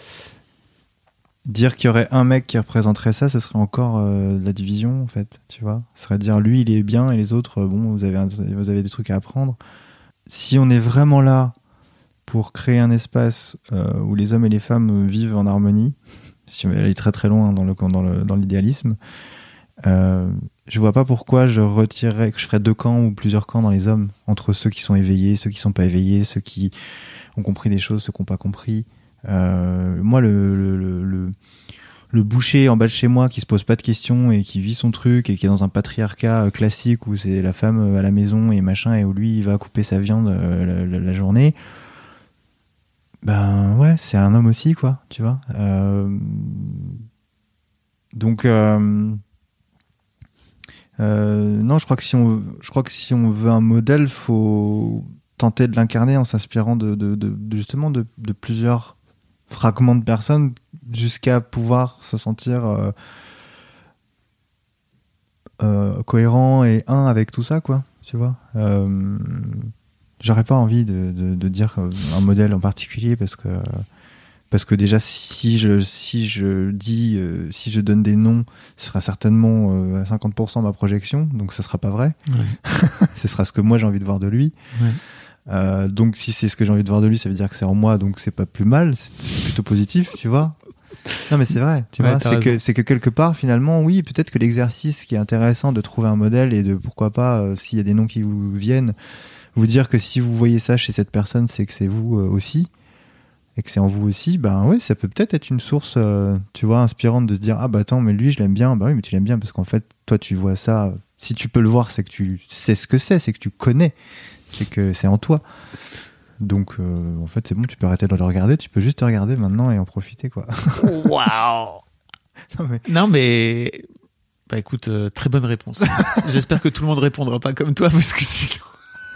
[SPEAKER 5] dire qu'il y aurait un mec qui représenterait ça, ce serait encore de la division en fait, tu vois. Ce serait dire lui il est bien et les autres, vous avez des trucs à apprendre. Si on est vraiment là pour créer un espace où les hommes et les femmes vivent en harmonie, si on va aller très très loin dans l'idéalisme, je vois pas pourquoi que je ferais 2 camps ou plusieurs camps dans les hommes, entre ceux qui sont éveillés, ceux qui sont pas éveillés, ceux qui ont compris des choses, ceux qui ont pas compris. Moi, le boucher en bas de chez moi qui se pose pas de questions et qui vit son truc et qui est dans un patriarcat classique où c'est la femme à la maison et machin, et où lui il va couper sa viande la journée, c'est un homme aussi, quoi, tu vois. Donc non, je crois que si on veut un modèle, faut tenter de l'incarner en s'inspirant justement de plusieurs fragments de personnes jusqu'à pouvoir se sentir cohérent et avec tout ça, quoi. Tu vois. J'aurais pas envie de dire un modèle en particulier parce que déjà si je donne des noms, ce sera certainement à 50% ma projection, donc ça sera pas vrai. Ouais. Ce sera ce que moi j'ai envie de voir de lui. Ouais. Donc si c'est ce que j'ai envie de voir de lui, ça veut dire que c'est en moi, donc c'est pas plus mal, c'est plutôt positif, tu vois. Non mais c'est vrai, tu vois, c'est que quelque part finalement, oui, peut-être que l'exercice qui est intéressant de trouver un modèle et de pourquoi pas, s'il y a des noms qui vous viennent, vous dire que si vous voyez ça chez cette personne, c'est que c'est vous aussi. Et que c'est en vous aussi, ben ouais, ça peut peut-être être une source, tu vois, inspirante de se dire, ah bah attends, mais lui, je l'aime bien. Bah oui, mais tu l'aimes bien parce qu'en fait, toi, tu vois ça. Si tu peux le voir, c'est que tu sais ce que c'est que tu connais, c'est que c'est en toi. Donc, en fait, c'est bon, tu peux arrêter de le regarder, tu peux juste te regarder maintenant et en profiter, quoi.
[SPEAKER 4] Waouh. Non mais, bah écoute, très bonne réponse. J'espère que tout le monde répondra pas comme toi parce que sinon.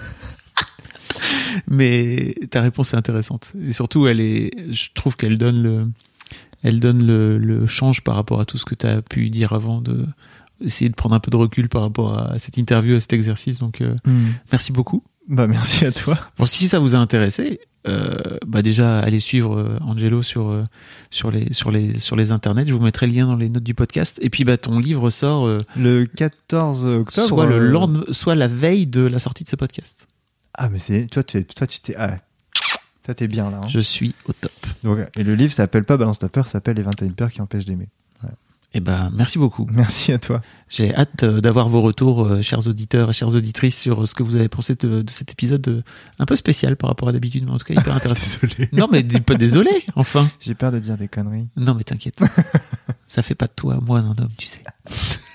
[SPEAKER 4] Mais ta réponse est intéressante et surtout je trouve qu'elle donne le change par rapport à tout ce que tu as pu dire avant, de essayer de prendre un peu de recul par rapport à cette interview, à cet exercice. Donc merci beaucoup.
[SPEAKER 5] Bah merci à toi.
[SPEAKER 4] Bon, si ça vous a intéressé, bah déjà allez suivre Angelo sur les internets. Je vous mettrai le lien dans les notes du podcast. Et puis bah ton livre sort
[SPEAKER 5] le 14 octobre,
[SPEAKER 4] soit le lendemain, soit la veille de la sortie de ce podcast.
[SPEAKER 5] Ah mais c'est toi tu t'es ça t'es bien là. Hein.
[SPEAKER 4] Je suis au top.
[SPEAKER 5] Donc et le livre s'appelle pas Balance ta peur, s'appelle Les 21 peurs qui empêchent d'aimer. Ouais.
[SPEAKER 4] Et ben merci beaucoup.
[SPEAKER 5] Merci à toi.
[SPEAKER 4] J'ai hâte d'avoir vos retours, chers auditeurs et chères auditrices, sur ce que vous avez pensé de cet épisode un peu spécial par rapport à d'habitude, mais en tout cas hyper intéressant.
[SPEAKER 5] Désolé.
[SPEAKER 4] Non mais dis pas désolé, enfin.
[SPEAKER 5] J'ai peur de dire des conneries.
[SPEAKER 4] Non mais t'inquiète. Ça fait pas de toi moi un homme, tu sais.